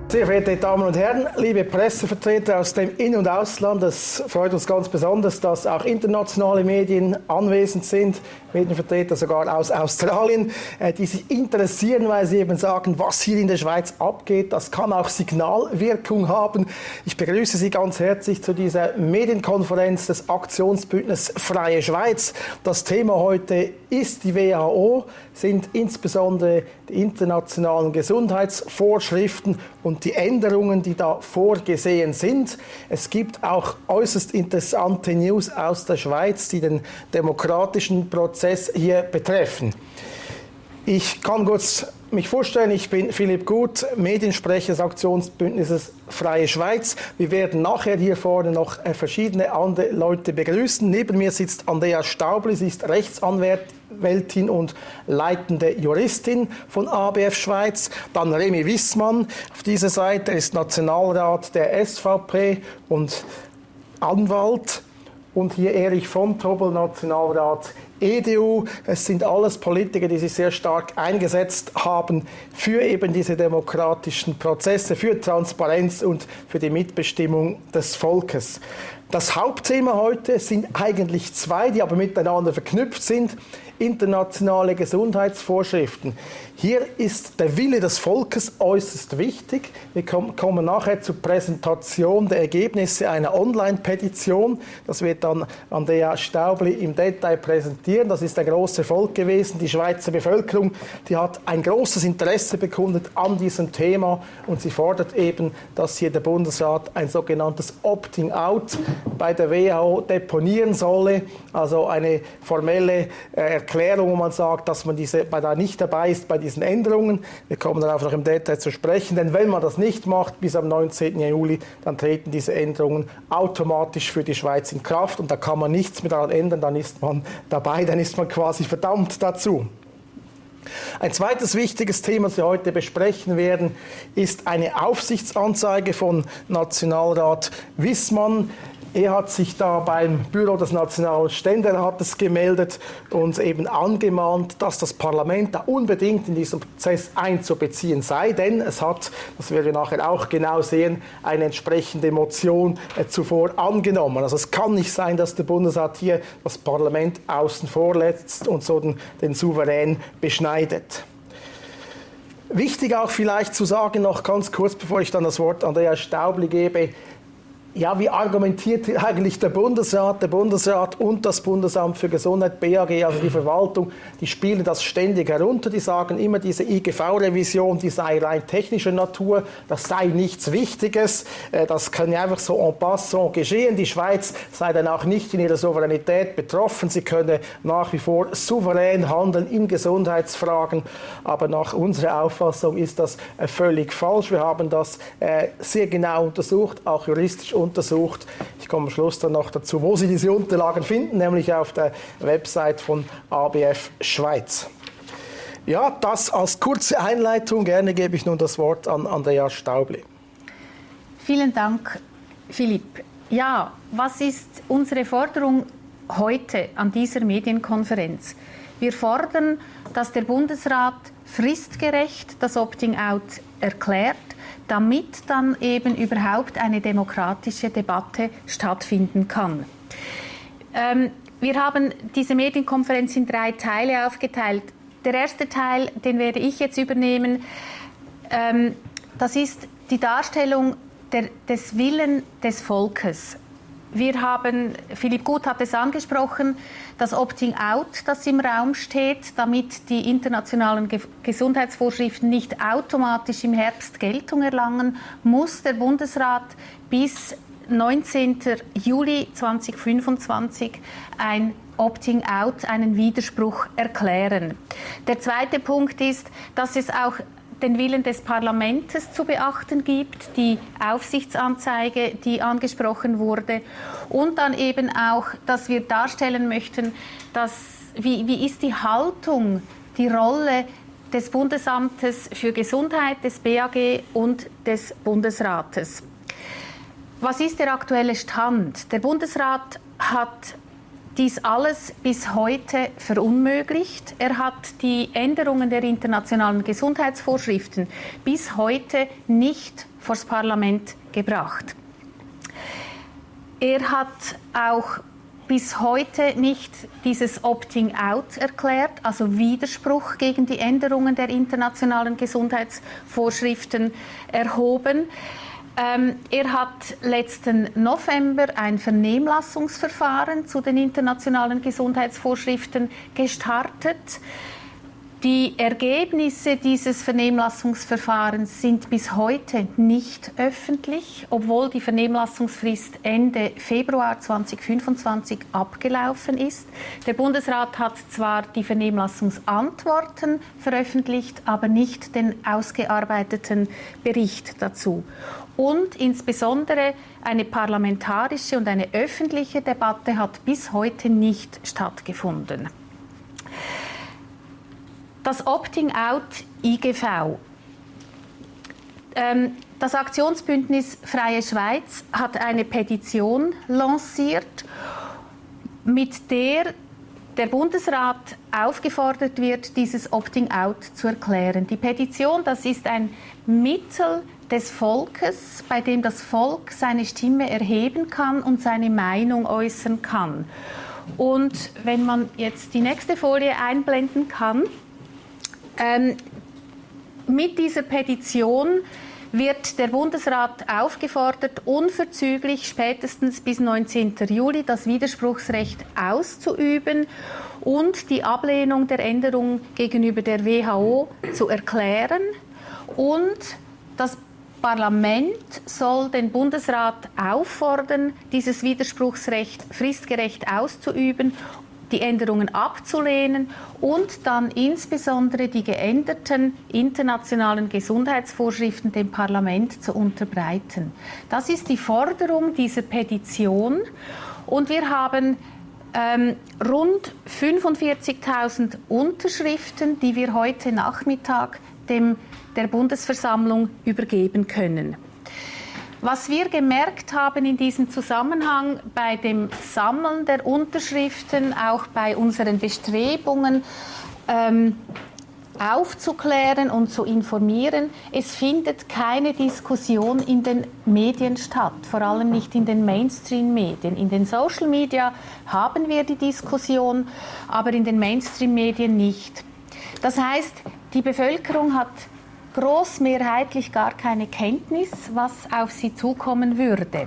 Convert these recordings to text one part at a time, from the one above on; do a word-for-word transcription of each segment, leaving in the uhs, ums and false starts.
Sehr verehrte Damen und Herren, liebe Pressevertreter aus dem In- und Ausland, es freut uns ganz besonders, dass auch internationale Medien anwesend sind, Medienvertreter sogar aus Australien, die sich interessieren, weil sie eben sagen, was hier in der Schweiz abgeht. Das kann auch Signalwirkung haben. Ich begrüße Sie ganz herzlich zu dieser Medienkonferenz des Aktionsbündnisses Freie Schweiz. Das Thema heute ist die W H O, sind insbesondere die internationalen Gesundheitsvorschriften und die Änderungen, die da vorgesehen sind. Es gibt auch äußerst interessante News aus der Schweiz, die den demokratischen Prozess hier betreffen. Ich kann kurz mich vorstellen, ich bin Philipp Gut, Mediensprecher des Aktionsbündnisses Freie Schweiz. Wir werden nachher hier vorne noch verschiedene andere Leute begrüßen. Neben mir sitzt Andrea Staubli, sie ist Rechtsanwältin und leitende Juristin von A B F Schweiz. Dann Remy Wissmann auf dieser Seite, er ist Nationalrat der S V P und Anwalt. Und hier Erich von Tobel, Nationalrat E D U. Es sind alles Politiker, die sich sehr stark eingesetzt haben für eben diese demokratischen Prozesse, für Transparenz und für die Mitbestimmung des Volkes. Das Hauptthema heute sind eigentlich zwei, die aber miteinander verknüpft sind. Internationale Gesundheitsvorschriften. Hier ist der Wille des Volkes äußerst wichtig. Wir kommen nachher zur Präsentation der Ergebnisse einer Online-Petition. Das wird dann Andrea Staubli im Detail präsentieren. Das ist ein großer Erfolg gewesen. Die Schweizer Bevölkerung, die hat ein großes Interesse bekundet an diesem Thema und sie fordert eben, dass hier der Bundesrat ein sogenanntes Opting-out bei der W H O deponieren solle. Also eine formelle äh, Erklärung, wo man sagt, dass man diese, bei da nicht dabei ist bei diesen Änderungen. Wir kommen darauf noch im Detail zu sprechen, denn wenn man das nicht macht bis am neunzehnten Juli, dann treten diese Änderungen automatisch für die Schweiz in Kraft und da kann man nichts mehr daran ändern, dann ist man dabei, dann ist man quasi verdammt dazu. Ein zweites wichtiges Thema, das wir heute besprechen werden, ist eine Aufsichtsanzeige von Nationalrat Wissmann. Er hat sich da beim Büro des Nationalen Ständerates gemeldet und eben angemahnt, dass das Parlament da unbedingt in diesen Prozess einzubeziehen sei, denn es hat, das werden wir nachher auch genau sehen, eine entsprechende Motion äh, zuvor angenommen. Also es kann nicht sein, dass der Bundesrat hier das Parlament außen vor lässt und so den, den Souverän beschneidet. Wichtig auch vielleicht zu sagen, noch ganz kurz, bevor ich dann das Wort an Andrea Staubli gebe, ja, wie argumentiert eigentlich der Bundesrat? Der Bundesrat und das Bundesamt für Gesundheit, B A G, also die Verwaltung, die spielen das ständig herunter. Die sagen immer, diese I G V-Revision, die sei rein technischer Natur, das sei nichts Wichtiges, das kann ja einfach so en passant geschehen. Die Schweiz sei dann auch nicht in ihrer Souveränität betroffen. Sie könne nach wie vor souverän handeln in Gesundheitsfragen. Aber nach unserer Auffassung ist das völlig falsch. Wir haben das sehr genau untersucht, auch juristisch untersucht. Ich komme am Schluss dann noch dazu, wo Sie diese Unterlagen finden, nämlich auf der Website von A B F Schweiz. Ja, das als kurze Einleitung. Gerne gebe ich nun das Wort an Andrea Staubli. Vielen Dank, Philipp. Ja, was ist unsere Forderung heute an dieser Medienkonferenz? Wir fordern, dass der Bundesrat fristgerecht das Opting-out erklärt, damit dann eben überhaupt eine demokratische Debatte stattfinden kann. Ähm, wir haben diese Medienkonferenz in drei Teile aufgeteilt. Der erste Teil, den werde ich jetzt übernehmen, ähm, das ist die Darstellung der, des Willens des Volkes. Wir haben, Philipp Gut hat es angesprochen, das Opting-out, das im Raum steht, damit die internationalen Ge- Gesundheitsvorschriften nicht automatisch im Herbst Geltung erlangen, muss der Bundesrat bis neunzehnten Juli zweitausendfünfundzwanzig ein Opting-out, einen Widerspruch erklären. Der zweite Punkt ist, dass es auch den Willen des Parlaments zu beachten gibt, die Aufsichtsanzeige, die angesprochen wurde, und dann eben auch, dass wir darstellen möchten, dass, wie, wie ist die Haltung, die Rolle des Bundesamtes für Gesundheit, des B A G und des Bundesrates. Was ist der aktuelle Stand? Der Bundesrat hat dies alles bis heute verunmöglicht. Er hat die Änderungen der internationalen Gesundheitsvorschriften bis heute nicht vors Parlament gebracht. Er hat auch bis heute nicht dieses Opting-out erklärt, also Widerspruch gegen die Änderungen der internationalen Gesundheitsvorschriften erhoben. Ähm, er hat letzten November ein Vernehmlassungsverfahren zu den internationalen Gesundheitsvorschriften gestartet. Die Ergebnisse dieses Vernehmlassungsverfahrens sind bis heute nicht öffentlich, obwohl die Vernehmlassungsfrist Ende Februar zweitausendfünfundzwanzig abgelaufen ist. Der Bundesrat hat zwar die Vernehmlassungsantworten veröffentlicht, aber nicht den ausgearbeiteten Bericht dazu. Und insbesondere eine parlamentarische und eine öffentliche Debatte hat bis heute nicht stattgefunden. Das Opting-out I G V. Ähm, das Aktionsbündnis Freie Schweiz hat eine Petition lanciert, mit der der Bundesrat aufgefordert wird, dieses Opting-out zu erklären. Die Petition, das ist ein Mittel des Volkes, bei dem das Volk seine Stimme erheben kann und seine Meinung äußern kann. Und wenn man jetzt die nächste Folie einblenden kann, ähm, mit dieser Petition wird der Bundesrat aufgefordert, unverzüglich spätestens bis neunzehnten Juli das Widerspruchsrecht auszuüben und die Ablehnung der Änderung gegenüber der W H O zu erklären. Und das Parlament soll den Bundesrat auffordern, dieses Widerspruchsrecht fristgerecht auszuüben, die Änderungen abzulehnen und dann insbesondere die geänderten internationalen Gesundheitsvorschriften dem Parlament zu unterbreiten. Das ist die Forderung dieser Petition und wir haben ähm, rund fünfundvierzigtausend Unterschriften, die wir heute Nachmittag dem, der Bundesversammlung übergeben können. Was wir gemerkt haben in diesem Zusammenhang bei dem Sammeln der Unterschriften, auch bei unseren Bestrebungen ähm, aufzuklären und zu informieren, es findet keine Diskussion in den Medien statt, vor allem nicht in den Mainstream-Medien. In den Social Media haben wir die Diskussion, aber in den Mainstream-Medien nicht. Das heißt, die Bevölkerung hat großmehrheitlich gar keine Kenntnis, was auf sie zukommen würde.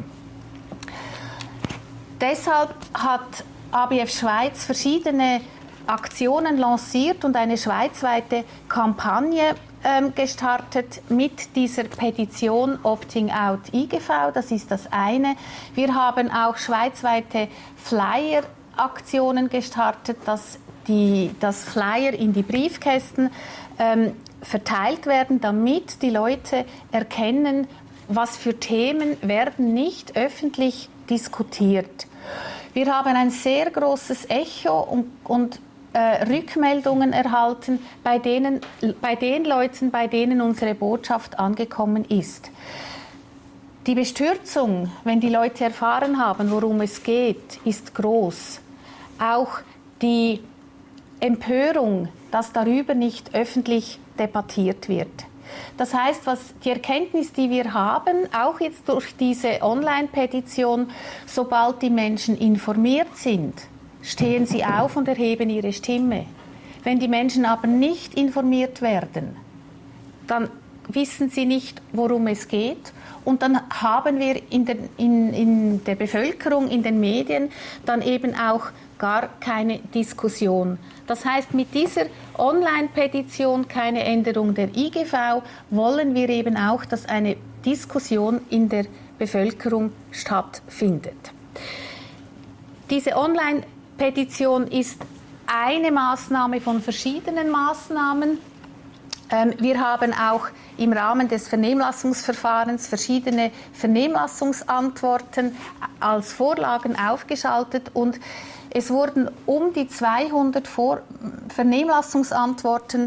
Deshalb hat A B F Schweiz verschiedene Aktionen lanciert und eine schweizweite Kampagne ähm, gestartet mit dieser Petition Opting-out I G V. Das ist das eine. Wir haben auch schweizweite Flyer-Aktionen gestartet, dass die, das Flyer in die Briefkästen ähm, verteilt werden, damit die Leute erkennen, was für Themen werden nicht öffentlich diskutiert. Wir haben ein sehr großes Echo und, und äh, Rückmeldungen erhalten bei, denen, bei den Leuten, bei denen unsere Botschaft angekommen ist. Die Bestürzung, wenn die Leute erfahren haben, worum es geht, ist groß. Auch die Empörung, dass darüber nicht öffentlich debattiert wird. Das heißt, was die Erkenntnis, die wir haben, auch jetzt durch diese Online-Petition, sobald die Menschen informiert sind, stehen sie auf und erheben ihre Stimme. Wenn die Menschen aber nicht informiert werden, dann wissen sie nicht, worum es geht. Und dann haben wir in der, in, in der Bevölkerung, in den Medien, dann eben auch gar keine Diskussion. Das heißt, mit dieser Online-Petition keine Änderung der I G V wollen wir eben auch, dass eine Diskussion in der Bevölkerung stattfindet. Diese Online-Petition ist eine Maßnahme von verschiedenen Maßnahmen. Wir haben auch im Rahmen des Vernehmlassungsverfahrens verschiedene Vernehmlassungsantworten als Vorlagen aufgeschaltet und es wurden um die zweihundert Vor- Vernehmlassungsantworten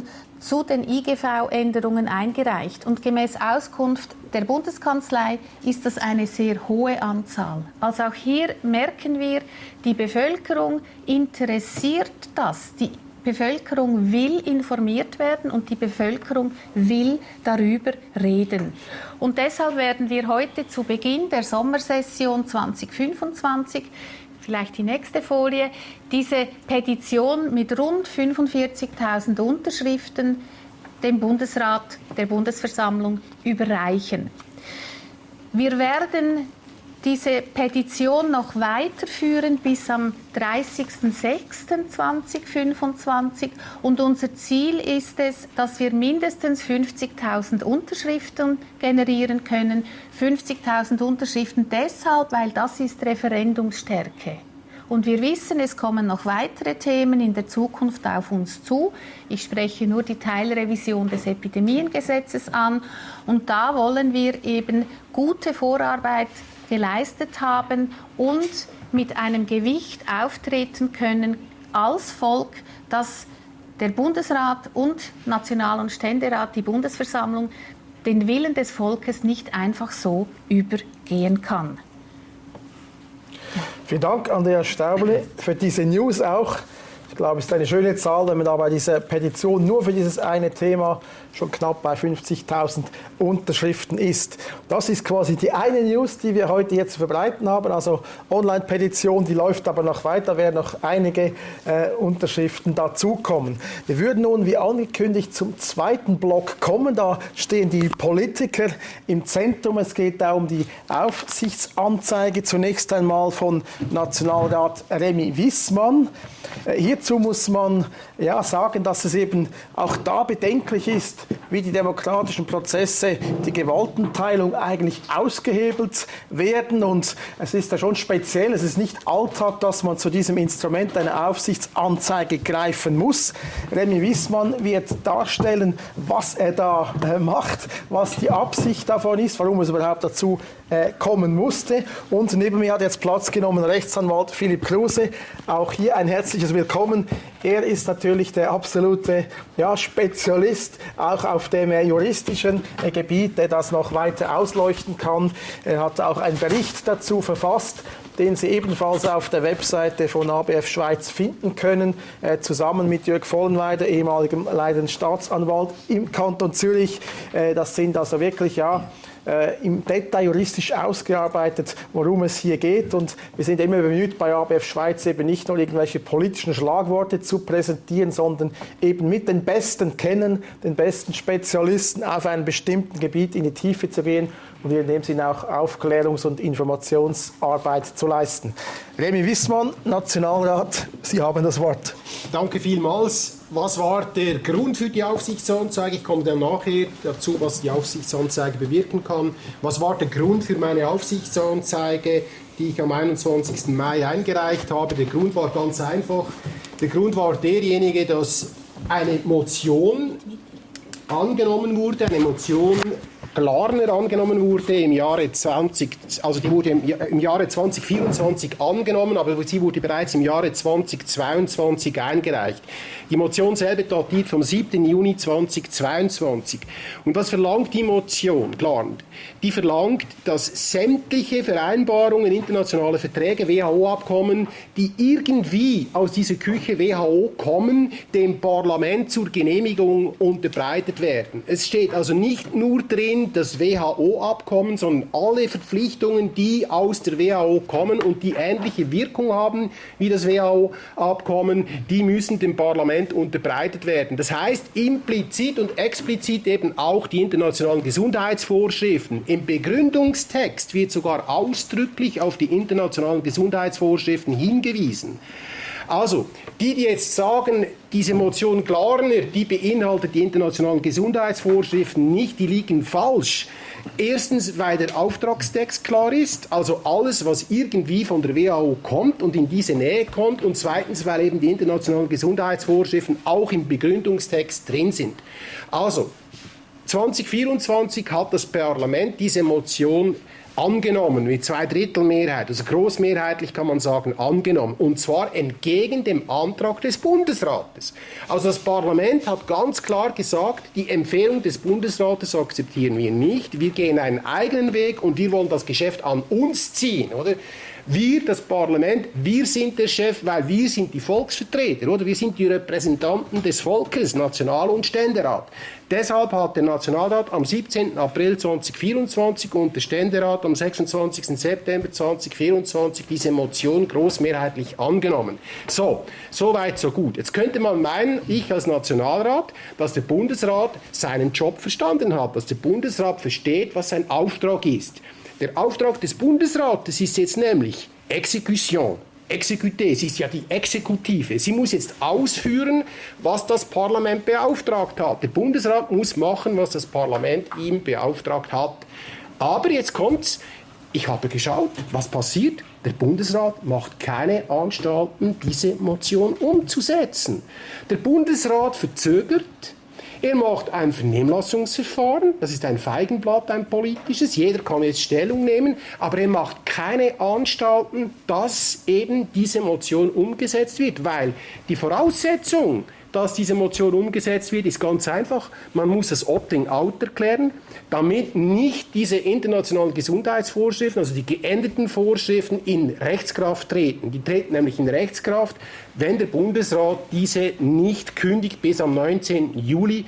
zu den I G V-Änderungen eingereicht. Und gemäß Auskunft der Bundeskanzlei ist das eine sehr hohe Anzahl. Also auch hier merken wir, die Bevölkerung interessiert das. Die Bevölkerung will informiert werden und die Bevölkerung will darüber reden. Und deshalb werden wir heute zu Beginn der Sommersession zwanzig fünfundzwanzig, vielleicht die nächste Folie, diese Petition mit rund fünfundvierzigtausend Unterschriften dem Bundesrat der Bundesversammlung überreichen. Wir werden diese Petition noch weiterführen bis am dreißigsten sechsten zweitausendfünfundzwanzig und unser Ziel ist es, dass wir mindestens fünfzigtausend Unterschriften generieren können. fünfzigtausend Unterschriften deshalb, weil das ist Referendumsstärke. Und wir wissen, es kommen noch weitere Themen in der Zukunft auf uns zu. Ich spreche nur die Teilrevision des Epidemiengesetzes an. Und da wollen wir eben gute Vorarbeit geleistet haben und mit einem Gewicht auftreten können als Volk, dass der Bundesrat und National- und Ständerat, die Bundesversammlung, den Willen des Volkes nicht einfach so übergehen kann. Vielen Dank, Andrea Stauble, für diese News auch. Ich glaube, es ist eine schöne Zahl, wenn man da bei dieser Petition nur für dieses eine Thema schon knapp bei fünfzigtausend Unterschriften ist. Das ist quasi die eine News, die wir heute jetzt zu verbreiten haben. Also Online-Petition, die läuft aber noch weiter, werden noch einige äh, Unterschriften dazukommen. Wir würden nun, wie angekündigt, zum zweiten Block kommen. Da stehen die Politiker im Zentrum. Es geht da um die Aufsichtsanzeige. Zunächst einmal von Nationalrat Remy Wissmann. Äh, hierzu muss man ja sagen, dass es eben auch da bedenklich ist, wie die demokratischen Prozesse, die Gewaltenteilung eigentlich ausgehebelt werden. Und es ist ja schon speziell, es ist nicht Alltag, dass man zu diesem Instrument einer Aufsichtsanzeige greifen muss. Remy Wissmann wird darstellen, was er da äh, macht, was die Absicht davon ist, warum es überhaupt dazu äh, kommen musste. Und neben mir hat jetzt Platz genommen Rechtsanwalt Philipp Kruse. Auch hier ein herzliches Willkommen. Er ist natürlich der absolute ja, Spezialist, auch auf dem äh, juristischen äh, Gebiet, der das noch weiter ausleuchten kann. Er hat auch einen Bericht dazu verfasst, den Sie ebenfalls auf der Webseite von A B F Schweiz finden können, äh, zusammen mit Jörg Vollenweider, ehemaligem leitenden Staatsanwalt im Kanton Zürich. Äh, das sind also wirklich, ja, Äh, im Detail juristisch ausgearbeitet, worum es hier geht. Und wir sind immer bemüht, bei A B F Schweiz eben nicht nur irgendwelche politischen Schlagworte zu präsentieren, sondern eben mit den Besten kennen, den besten Spezialisten auf einem bestimmten Gebiet in die Tiefe zu gehen und in dem Sinne auch Aufklärungs- und Informationsarbeit zu leisten. Remy Wissmann, Nationalrat, Sie haben das Wort. Danke vielmals. Was war der Grund für die Aufsichtsanzeige? Ich komme dann nachher dazu, was die Aufsichtsanzeige bewirken kann. Was war der Grund für meine Aufsichtsanzeige, die ich am einundzwanzigsten Mai eingereicht habe? Der Grund war ganz einfach. Der Grund war derjenige, dass eine Motion angenommen wurde, eine Motion Glarner angenommen wurde im Jahre zwanzig, also die wurde im, im Jahre zweitausendvierundzwanzig angenommen, aber sie wurde bereits im Jahre zweitausendzweiundzwanzig eingereicht. Die Motion selber datiert vom siebten Juni zweitausendzweiundzwanzig. Und was verlangt die Motion? Glarner? Die verlangt, dass sämtliche Vereinbarungen, internationale Verträge, W H O-Abkommen, die irgendwie aus dieser Küche W H O kommen, dem Parlament zur Genehmigung unterbreitet werden. Es steht also nicht nur drin, das W H O-Abkommen, sondern alle Verpflichtungen, die aus der W H O kommen und die ähnliche Wirkung haben wie das W H O-Abkommen, die müssen dem Parlament unterbreitet werden. Das heißt implizit und explizit eben auch die internationalen Gesundheitsvorschriften. Im Begründungstext wird sogar ausdrücklich auf die internationalen Gesundheitsvorschriften hingewiesen. Also, die, die jetzt sagen, diese Motion Glarner, die beinhaltet die internationalen Gesundheitsvorschriften nicht, die liegen falsch. Erstens, weil der Auftragstext klar ist, also alles, was irgendwie von der W H O kommt und in diese Nähe kommt. Und zweitens, weil eben die internationalen Gesundheitsvorschriften auch im Begründungstext drin sind. Also, zweitausendvierundzwanzig hat das Parlament diese Motion angenommen, mit Zweidrittelmehrheit, also großmehrheitlich kann man sagen, angenommen. Und zwar entgegen dem Antrag des Bundesrates. Also das Parlament hat ganz klar gesagt, die Empfehlung des Bundesrates akzeptieren wir nicht. Wir gehen einen eigenen Weg und wir wollen das Geschäft an uns ziehen, oder? Wir, das Parlament, wir sind der Chef, weil wir sind die Volksvertreter, oder? Wir sind die Repräsentanten des Volkes, National- und Ständerat. Deshalb hat der Nationalrat am siebzehnten April zweitausendvierundzwanzig und der Ständerat am sechsundzwanzigsten September zweitausendvierundzwanzig diese Motion großmehrheitlich angenommen. So, so weit, so gut. Jetzt könnte man meinen, ich als Nationalrat, dass der Bundesrat seinen Job verstanden hat, dass der Bundesrat versteht, was sein Auftrag ist. Der Auftrag des Bundesrates ist jetzt nämlich Exekution. Exekuté, sie ist ja die Exekutive. Sie muss jetzt ausführen, was das Parlament beauftragt hat. Der Bundesrat muss machen, was das Parlament ihm beauftragt hat. Aber jetzt kommt's, ich habe geschaut, was passiert. Der Bundesrat macht keine Anstalten, diese Motion umzusetzen. Der Bundesrat verzögert. Er macht ein Vernehmlassungsverfahren, das ist ein Feigenblatt, ein politisches, jeder kann jetzt Stellung nehmen, aber er macht keine Anstalten, dass eben diese Motion umgesetzt wird, weil die Voraussetzung, dass diese Motion umgesetzt wird, ist ganz einfach. Man muss das Opting-out erklären, damit nicht diese internationalen Gesundheitsvorschriften, also die geänderten Vorschriften, in Rechtskraft treten. Die treten nämlich in Rechtskraft, wenn der Bundesrat diese nicht kündigt bis am neunzehnten Juli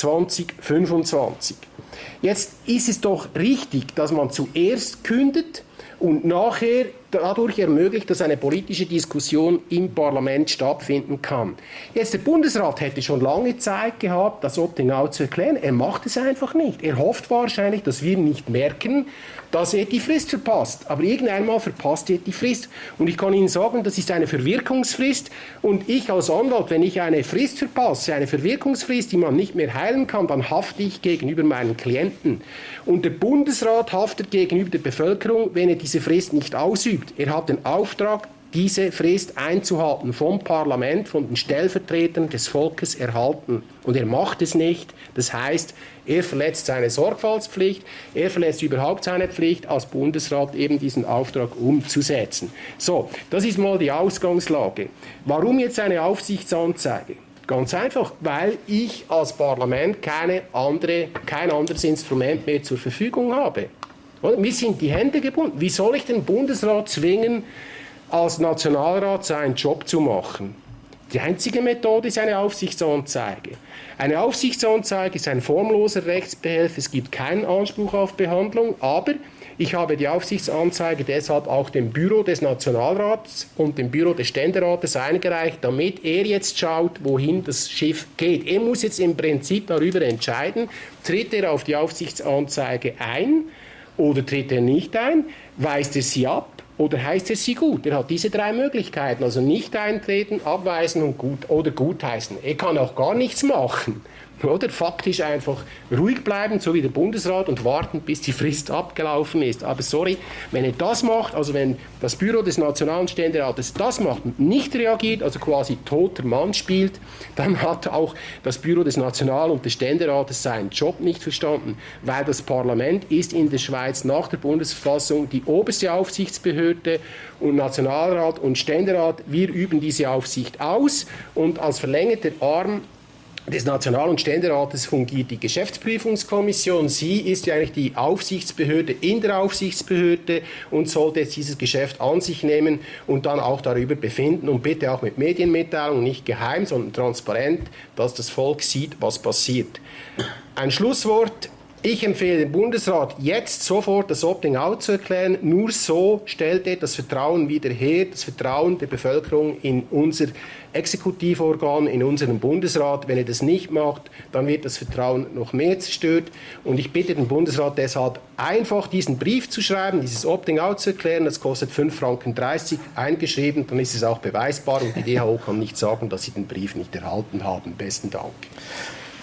zweitausendfünfundzwanzig. Jetzt ist es doch richtig, dass man zuerst kündet und nachher dadurch ermöglicht, dass eine politische Diskussion im Parlament stattfinden kann. Jetzt, der Bundesrat hätte schon lange Zeit gehabt, das Opting-out zu erklären. Er macht es einfach nicht. Er hofft wahrscheinlich, dass wir nicht merken, dass er die Frist verpasst. Aber irgendeinmal verpasst er die Frist. Und ich kann Ihnen sagen, das ist eine Verwirkungsfrist. Und ich als Anwalt, wenn ich eine Frist verpasse, eine Verwirkungsfrist, die man nicht mehr heilen kann, dann hafte ich gegenüber meinen Klienten. Und der Bundesrat haftet gegenüber der Bevölkerung, wenn er diese Frist nicht ausübt. Er hat den Auftrag, diese Frist einzuhalten, vom Parlament, von den Stellvertretern des Volkes erhalten. Und er macht es nicht. Das heißt, er verletzt seine Sorgfaltspflicht, er verletzt überhaupt seine Pflicht, als Bundesrat eben diesen Auftrag umzusetzen. So, das ist mal die Ausgangslage. Warum jetzt eine Aufsichtsanzeige? Ganz einfach, weil ich als Parlament keine andere, kein anderes Instrument mehr zur Verfügung habe. Mir sind die Hände gebunden. Wie soll ich den Bundesrat zwingen, als Nationalrat seinen Job zu machen? Die einzige Methode ist eine Aufsichtsanzeige. Eine Aufsichtsanzeige ist ein formloser Rechtsbehelf, es gibt keinen Anspruch auf Behandlung, aber ich habe die Aufsichtsanzeige deshalb auch dem Büro des Nationalrats und dem Büro des Ständerates eingereicht, damit er jetzt schaut, wohin das Schiff geht. Er muss jetzt im Prinzip darüber entscheiden, tritt er auf die Aufsichtsanzeige ein oder tritt er nicht ein, weist er sie ab oder heißt er sie gut? Er hat diese drei Möglichkeiten, also nicht eintreten, abweisen und gut oder gutheißen. Er kann auch gar nichts machen. Oder faktisch einfach ruhig bleiben, so wie der Bundesrat, und warten, bis die Frist abgelaufen ist. Aber sorry, wenn er das macht, also wenn das Büro des Nationalen Ständerates das macht und nicht reagiert, also quasi toter Mann spielt, dann hat auch das Büro des National- und des Ständerates seinen Job nicht verstanden, weil das Parlament ist in der Schweiz nach der Bundesverfassung die oberste Aufsichtsbehörde und Nationalrat und Ständerat, wir üben diese Aufsicht aus und als verlängerter Arm des National- und Ständerates fungiert die Geschäftsprüfungskommission. Sie ist ja eigentlich die Aufsichtsbehörde in der Aufsichtsbehörde und sollte jetzt dieses Geschäft an sich nehmen und dann auch darüber befinden und bitte auch mit Medienmitteilung, nicht geheim, sondern transparent, dass das Volk sieht, was passiert. Ein Schlusswort. Ich empfehle dem Bundesrat, jetzt sofort das Opting-out zu erklären. Nur so stellt er das Vertrauen wieder her, das Vertrauen der Bevölkerung in unser Exekutivorgan, in unseren Bundesrat. Wenn er das nicht macht, dann wird das Vertrauen noch mehr zerstört. Und ich bitte den Bundesrat deshalb, einfach diesen Brief zu schreiben, dieses Opting-out zu erklären. Das kostet fünf Franken dreißig eingeschrieben, dann ist es auch beweisbar und die D H O kann nicht sagen, dass sie den Brief nicht erhalten haben. Besten Dank.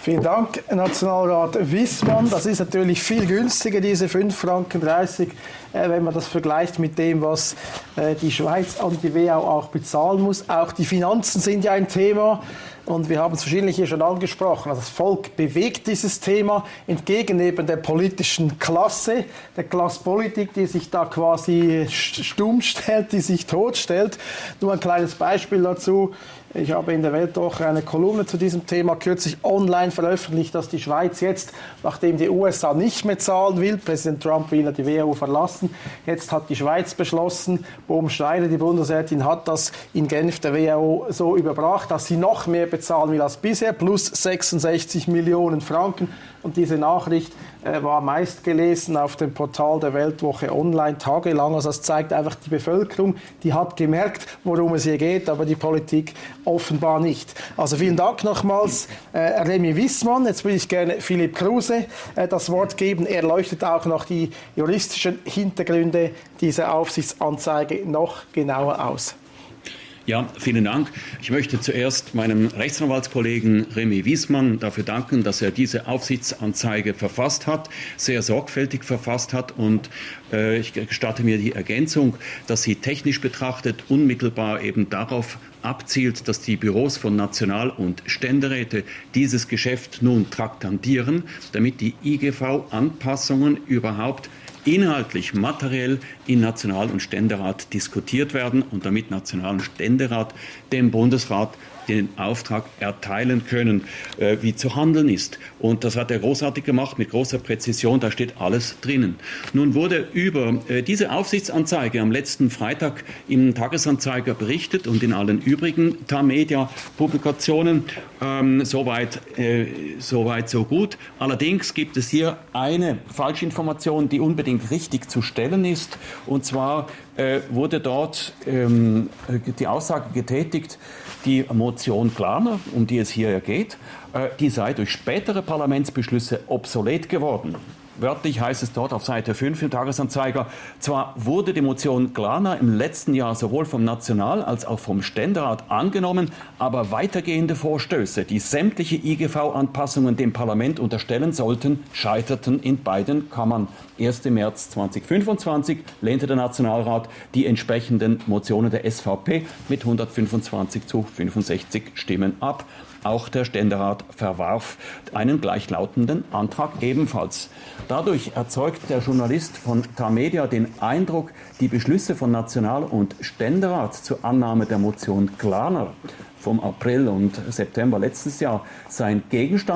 Vielen Dank, Nationalrat Wissmann. Das ist natürlich viel günstiger, diese fünf Franken dreißig, äh, wenn man das vergleicht mit dem, was äh, die Schweiz an die W A O auch bezahlen muss. Auch die Finanzen sind ja ein Thema. Und wir haben es verschiedentlich hier schon angesprochen. Also das Volk bewegt dieses Thema entgegen eben der politischen Klasse, der Klasspolitik, die sich da quasi stumm stellt, die sich totstellt. Nur ein kleines Beispiel dazu. Ich habe in der Weltwoche eine Kolumne zu diesem Thema kürzlich online veröffentlicht, dass die Schweiz jetzt, nachdem die U S A nicht mehr zahlen will, Präsident Trump will ja die W A O verlassen, jetzt hat die Schweiz beschlossen, Bohm Schneider, die Bundesrätin, hat das in Genf der W A O so überbracht, dass sie noch mehr bezahlen will als bisher, plus sechsundsechzig Millionen Franken. Und diese Nachricht äh, war meistgelesen auf dem Portal der Weltwoche online tagelang. Also das zeigt einfach, die Bevölkerung, die hat gemerkt, worum es hier geht, aber die Politik offenbar nicht. Also vielen Dank nochmals, äh, Remy Wissmann. Jetzt will ich gerne Philipp Kruse äh, das Wort geben. Er leuchtet auch noch die juristischen Hintergründe dieser Aufsichtsanzeige noch genauer aus. Ja, vielen Dank. Ich möchte zuerst meinem Rechtsanwaltskollegen Remy Wissmann dafür danken, dass er diese Aufsichtsanzeige verfasst hat, sehr sorgfältig verfasst hat, und äh, ich gestatte mir die Ergänzung, dass sie technisch betrachtet unmittelbar eben darauf abzielt, dass die Büros von National- und Ständeräte dieses Geschäft nun traktandieren, damit die I G V-Anpassungen überhaupt inhaltlich, materiell in National- und Ständerat diskutiert werden und damit National- und Ständerat dem Bundesrat den Auftrag erteilen können, äh, wie zu handeln ist. Und das hat er großartig gemacht, mit großer Präzision, da steht alles drinnen. Nun wurde über äh, diese Aufsichtsanzeige am letzten Freitag im Tagesanzeiger berichtet und in allen übrigen Tamedia-Publikationen. Ähm, soweit, äh, soweit so gut. Allerdings gibt es hier eine Falschinformation, die unbedingt richtig zu stellen ist. Und zwar äh, wurde dort ähm, die Aussage getätigt, die Motion Glarner, um die es hier geht, äh, die sei durch spätere Parlamentsbeschlüsse obsolet geworden. Wörtlich heißt es dort auf Seite fünf im Tagesanzeiger, zwar wurde die Motion Glarner im letzten Jahr sowohl vom National- als auch vom Ständerat angenommen, aber weitergehende Vorstöße, die sämtliche I G V-Anpassungen dem Parlament unterstellen sollten, scheiterten in beiden Kammern. ersten März zweitausendfünfundzwanzig lehnte der Nationalrat die entsprechenden Motionen der S V P mit hundertfünfundzwanzig zu fünfundsechzig Stimmen ab. Auch der Ständerat verwarf einen gleichlautenden Antrag ebenfalls. Dadurch erzeugt der Journalist von Tamedia den Eindruck, die Beschlüsse von National- und Ständerat zur Annahme der Motion Glarner vom April und September letztes Jahr seien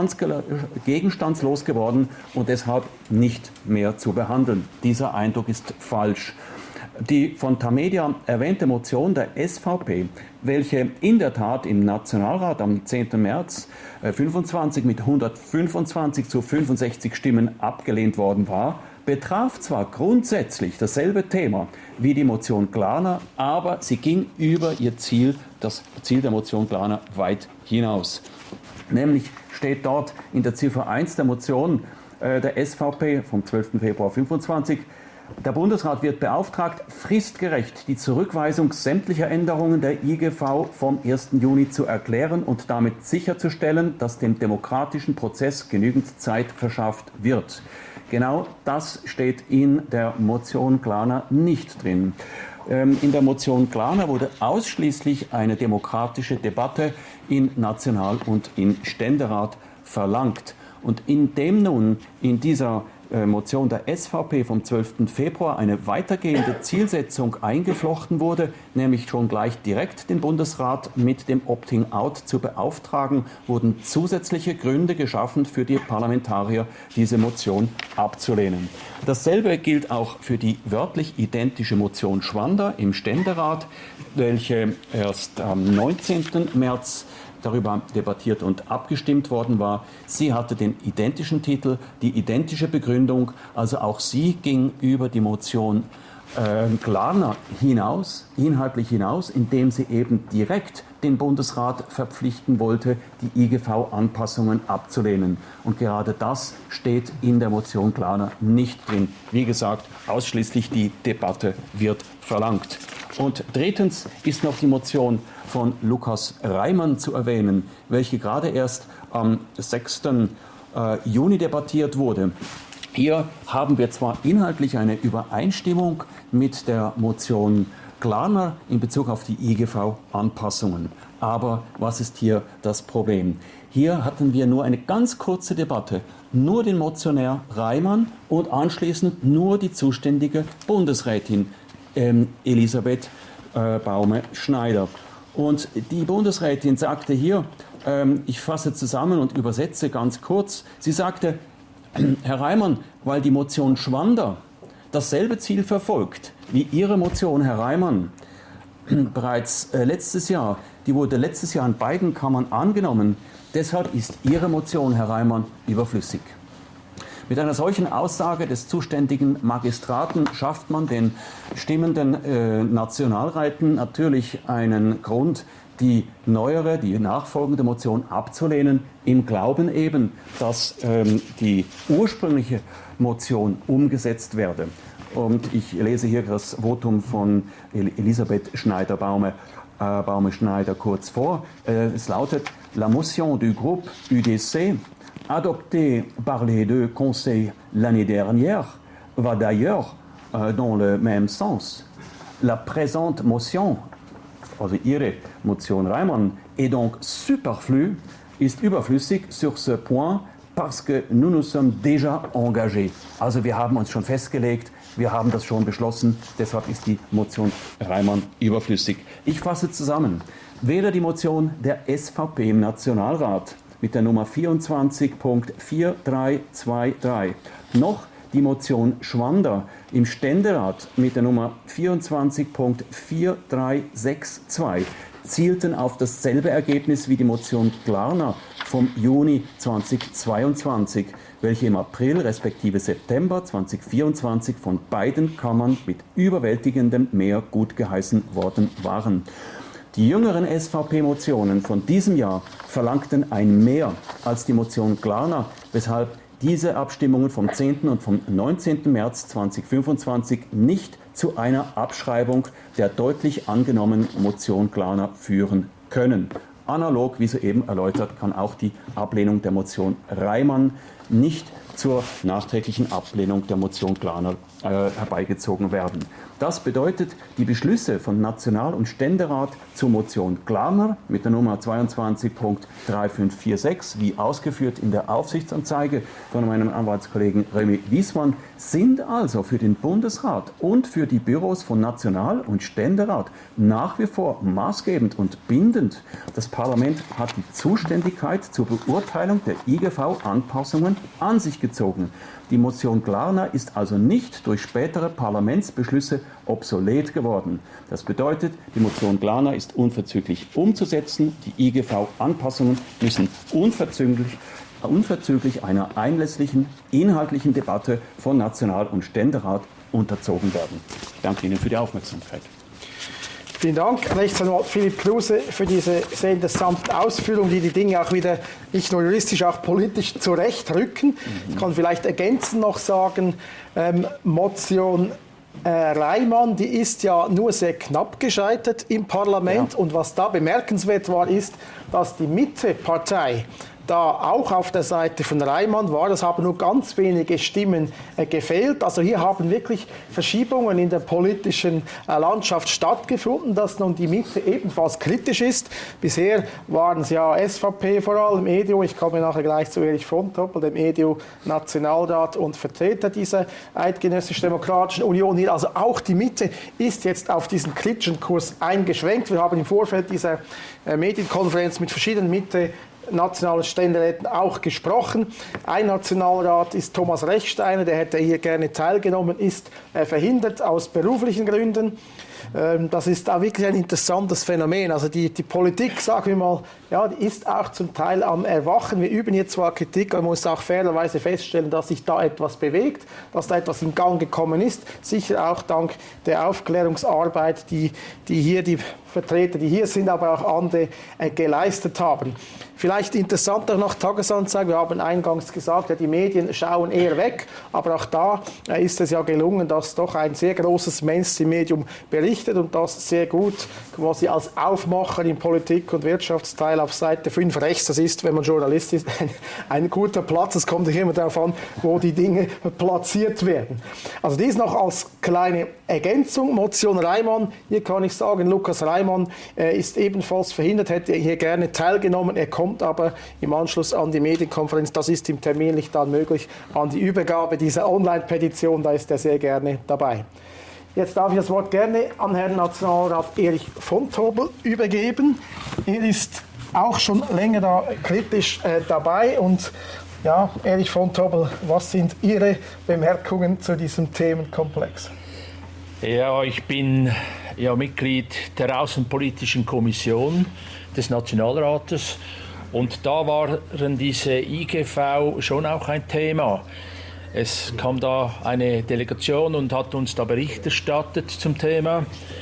gegenstandslos geworden und deshalb nicht mehr zu behandeln. Dieser Eindruck ist falsch. Die von Tamedia erwähnte Motion der S V P, welche in der Tat im Nationalrat am zehnten März fünfundzwanzig mit hundertfünfundzwanzig zu fünfundsechzig Stimmen abgelehnt worden war, betraf zwar grundsätzlich dasselbe Thema wie die Motion Glarner, aber sie ging über ihr Ziel, das Ziel der Motion Glarner, weit hinaus. Nämlich steht dort in der Ziffer eins der Motion äh, der S V P vom zwölften Februar fünfundzwanzig, der Bundesrat wird beauftragt, fristgerecht die Zurückweisung sämtlicher Änderungen der I G V vom ersten Juni zu erklären und damit sicherzustellen, dass dem demokratischen Prozess genügend Zeit verschafft wird. Genau das steht in der Motion Glarner nicht drin. In der Motion Glarner wurde ausschließlich eine demokratische Debatte in National- und in Ständerat verlangt. Und indem nun in dieser Motion der S V P vom zwölften Februar eine weitergehende Zielsetzung eingeflochten wurde, nämlich schon gleich direkt den Bundesrat mit dem Opting-out zu beauftragen, wurden zusätzliche Gründe geschaffen für die Parlamentarier, diese Motion abzulehnen. Dasselbe gilt auch für die wörtlich identische Motion Schwander im Ständerat, welche erst am neunzehnten März darüber debattiert und abgestimmt worden war. Sie hatte den identischen Titel, die identische Begründung, also auch sie ging über die Motion äh, Glarner hinaus, inhaltlich hinaus, indem sie eben direkt den Bundesrat verpflichten wollte, die I G V-Anpassungen abzulehnen. Und gerade das steht in der Motion Glarner nicht drin. Wie gesagt, ausschließlich die Debatte wird verlangt. Und drittens ist noch die Motion von Lukas Reimann zu erwähnen, welche gerade erst am sechsten Juni debattiert wurde. Hier haben wir zwar inhaltlich eine Übereinstimmung mit der Motion Glarner in Bezug auf die I G V-Anpassungen. Aber was ist hier das Problem? Hier hatten wir nur eine ganz kurze Debatte, nur den Motionär Reimann und anschließend nur die zuständige Bundesrätin ähm, Elisabeth äh, Baume-Schneider. Und die Bundesrätin sagte hier, ähm, ich fasse zusammen und übersetze ganz kurz, sie sagte, Herr Reimann, weil die Motion Schwander dasselbe Ziel verfolgt wie Ihre Motion, Herr Reimann, bereits äh, letztes Jahr, die wurde letztes Jahr in beiden Kammern angenommen, deshalb ist Ihre Motion, Herr Reimann, überflüssig. Mit einer solchen Aussage des zuständigen Magistraten schafft man den stimmenden äh, Nationalräten natürlich einen Grund, die neuere, die nachfolgende Motion abzulehnen, im Glauben eben, dass ähm, die ursprüngliche Motion umgesetzt werde. Und ich lese hier das Votum von Elisabeth Schneider-Baume äh, Baume-Schneider kurz vor. Äh, es lautet: La motion du groupe U D C, adoptée par les deux conseils l'année dernière, va d'ailleurs euh, dans le même sens. La présente motion, also Ihre Motion Reimann, est donc superflue, ist überflüssig sur ce point, parce que nous nous sommes déjà engagés. Also wir haben uns schon festgelegt, wir haben das schon beschlossen, deshalb ist die Motion Reimann überflüssig. Ich fasse zusammen. Weder die Motion der S V P im Nationalrat mit der Nummer vierundzwanzig Punkt vier drei zwei drei noch die Motion Schwander im Ständerat mit der Nummer vierundzwanzig Punkt vier drei sechs zwei zielten auf dasselbe Ergebnis wie die Motion Glarner vom Juni zweitausendzweiundzwanzig, welche im April respektive September zweitausendvierundzwanzig von beiden Kammern mit überwältigendem Mehr gutgeheißen worden waren. Die jüngeren S V P-Motionen von diesem Jahr verlangten ein Mehr als die Motion Glarner, weshalb diese Abstimmungen vom zehnten und vom neunzehnten März zweitausendfünfundzwanzig nicht zu einer Abschreibung der deutlich angenommenen Motion Glarner führen können. Analog, wie soeben erläutert, kann auch die Ablehnung der Motion Reimann nicht zur nachträglichen Ablehnung der Motion Glarner äh, herbeigezogen werden. Das bedeutet, die Beschlüsse von National- und Ständerat zur Motion Glarner mit der Nummer zweiundzwanzig Punkt drei fünf vier sechs, wie ausgeführt in der Aufsichtsanzeige von meinem Anwaltskollegen Remy Wiesmann, sind also für den Bundesrat und für die Büros von National- und Ständerat nach wie vor maßgebend und bindend. Das Parlament hat die Zuständigkeit zur Beurteilung der I G V-Anpassungen an sich gezogen. Die Motion Glarner ist also nicht durch spätere Parlamentsbeschlüsse obsolet geworden. Das bedeutet, die Motion Glarner ist unverzüglich umzusetzen. Die I G V-Anpassungen müssen unverzüglich, unverzüglich einer einlässlichen inhaltlichen Debatte von National- und Ständerat unterzogen werden. Ich danke Ihnen für die Aufmerksamkeit. Vielen Dank, Rechtsanwalt Philipp Kruse, für diese sehr interessanten Ausführungen, die die Dinge auch wieder nicht nur juristisch, auch politisch zurechtrücken. Mhm. Ich kann vielleicht ergänzend noch sagen, ähm, Motion äh, Reimann, die ist ja nur sehr knapp gescheitert im Parlament. Ja. Und was da bemerkenswert war, ist, dass die Mitte-Partei da auch auf der Seite von Reimann war. Das haben nur ganz wenige Stimmen äh, gefehlt. Also hier haben wirklich Verschiebungen in der politischen äh, Landschaft stattgefunden, dass nun die Mitte ebenfalls kritisch ist. Bisher waren es ja S V P vor allem, E D U, ich komme nachher gleich zu Erich von Toppel, dem E D U-Nationalrat und Vertreter dieser eidgenössisch-demokratischen Union hier. Also auch die Mitte ist jetzt auf diesen kritischen Kurs eingeschwenkt. Wir haben im Vorfeld dieser äh, Medienkonferenz mit verschiedenen Mitte nationalen Ständeräten auch gesprochen. Ein Nationalrat ist Thomas Rechsteiner, der hätte hier gerne teilgenommen, ist äh, verhindert aus beruflichen Gründen. Ähm, das ist auch wirklich ein interessantes Phänomen. Also die, die Politik, sagen wir mal, ja, die ist auch zum Teil am Erwachen. Wir üben hier zwar Kritik, aber man muss auch fairerweise feststellen, dass sich da etwas bewegt, dass da etwas in Gang gekommen ist. Sicher auch dank der Aufklärungsarbeit, die, die hier die Vertreter, die hier sind, aber auch andere äh, geleistet haben. Vielleicht interessanter noch Tagesanzeiger. Wir haben eingangs gesagt, ja, die Medien schauen eher weg, aber auch da äh, ist es ja gelungen, dass doch ein sehr großes Mainstream-Medium berichtet und das sehr gut quasi als Aufmacher im Politik- und Wirtschaftsteil auf Seite fünf rechts. Das ist, wenn man Journalist ist, ein, ein guter Platz. Es kommt nicht immer darauf an, wo die Dinge platziert werden. Also dies noch als kleine Ergänzung. Motion Reimann, hier kann ich sagen, Lukas Reimann äh, ist ebenfalls verhindert, hätte hier gerne teilgenommen. Er kommt aber im Anschluss an die Medienkonferenz, das ist ihm terminlich dann möglich, an die Übergabe dieser Online-Petition, da ist er sehr gerne dabei. Jetzt darf ich das Wort gerne an Herrn Nationalrat Erich von Tobel übergeben. Er ist auch schon länger da kritisch äh, dabei und ja, Erich von Tobel, was sind Ihre Bemerkungen zu diesem Themenkomplex? Ja, ich bin ja Mitglied der Außenpolitischen Kommission des Nationalrates und da waren diese I G V schon auch ein Thema. Es kam da eine Delegation und hat uns da Bericht erstattet zum Thema.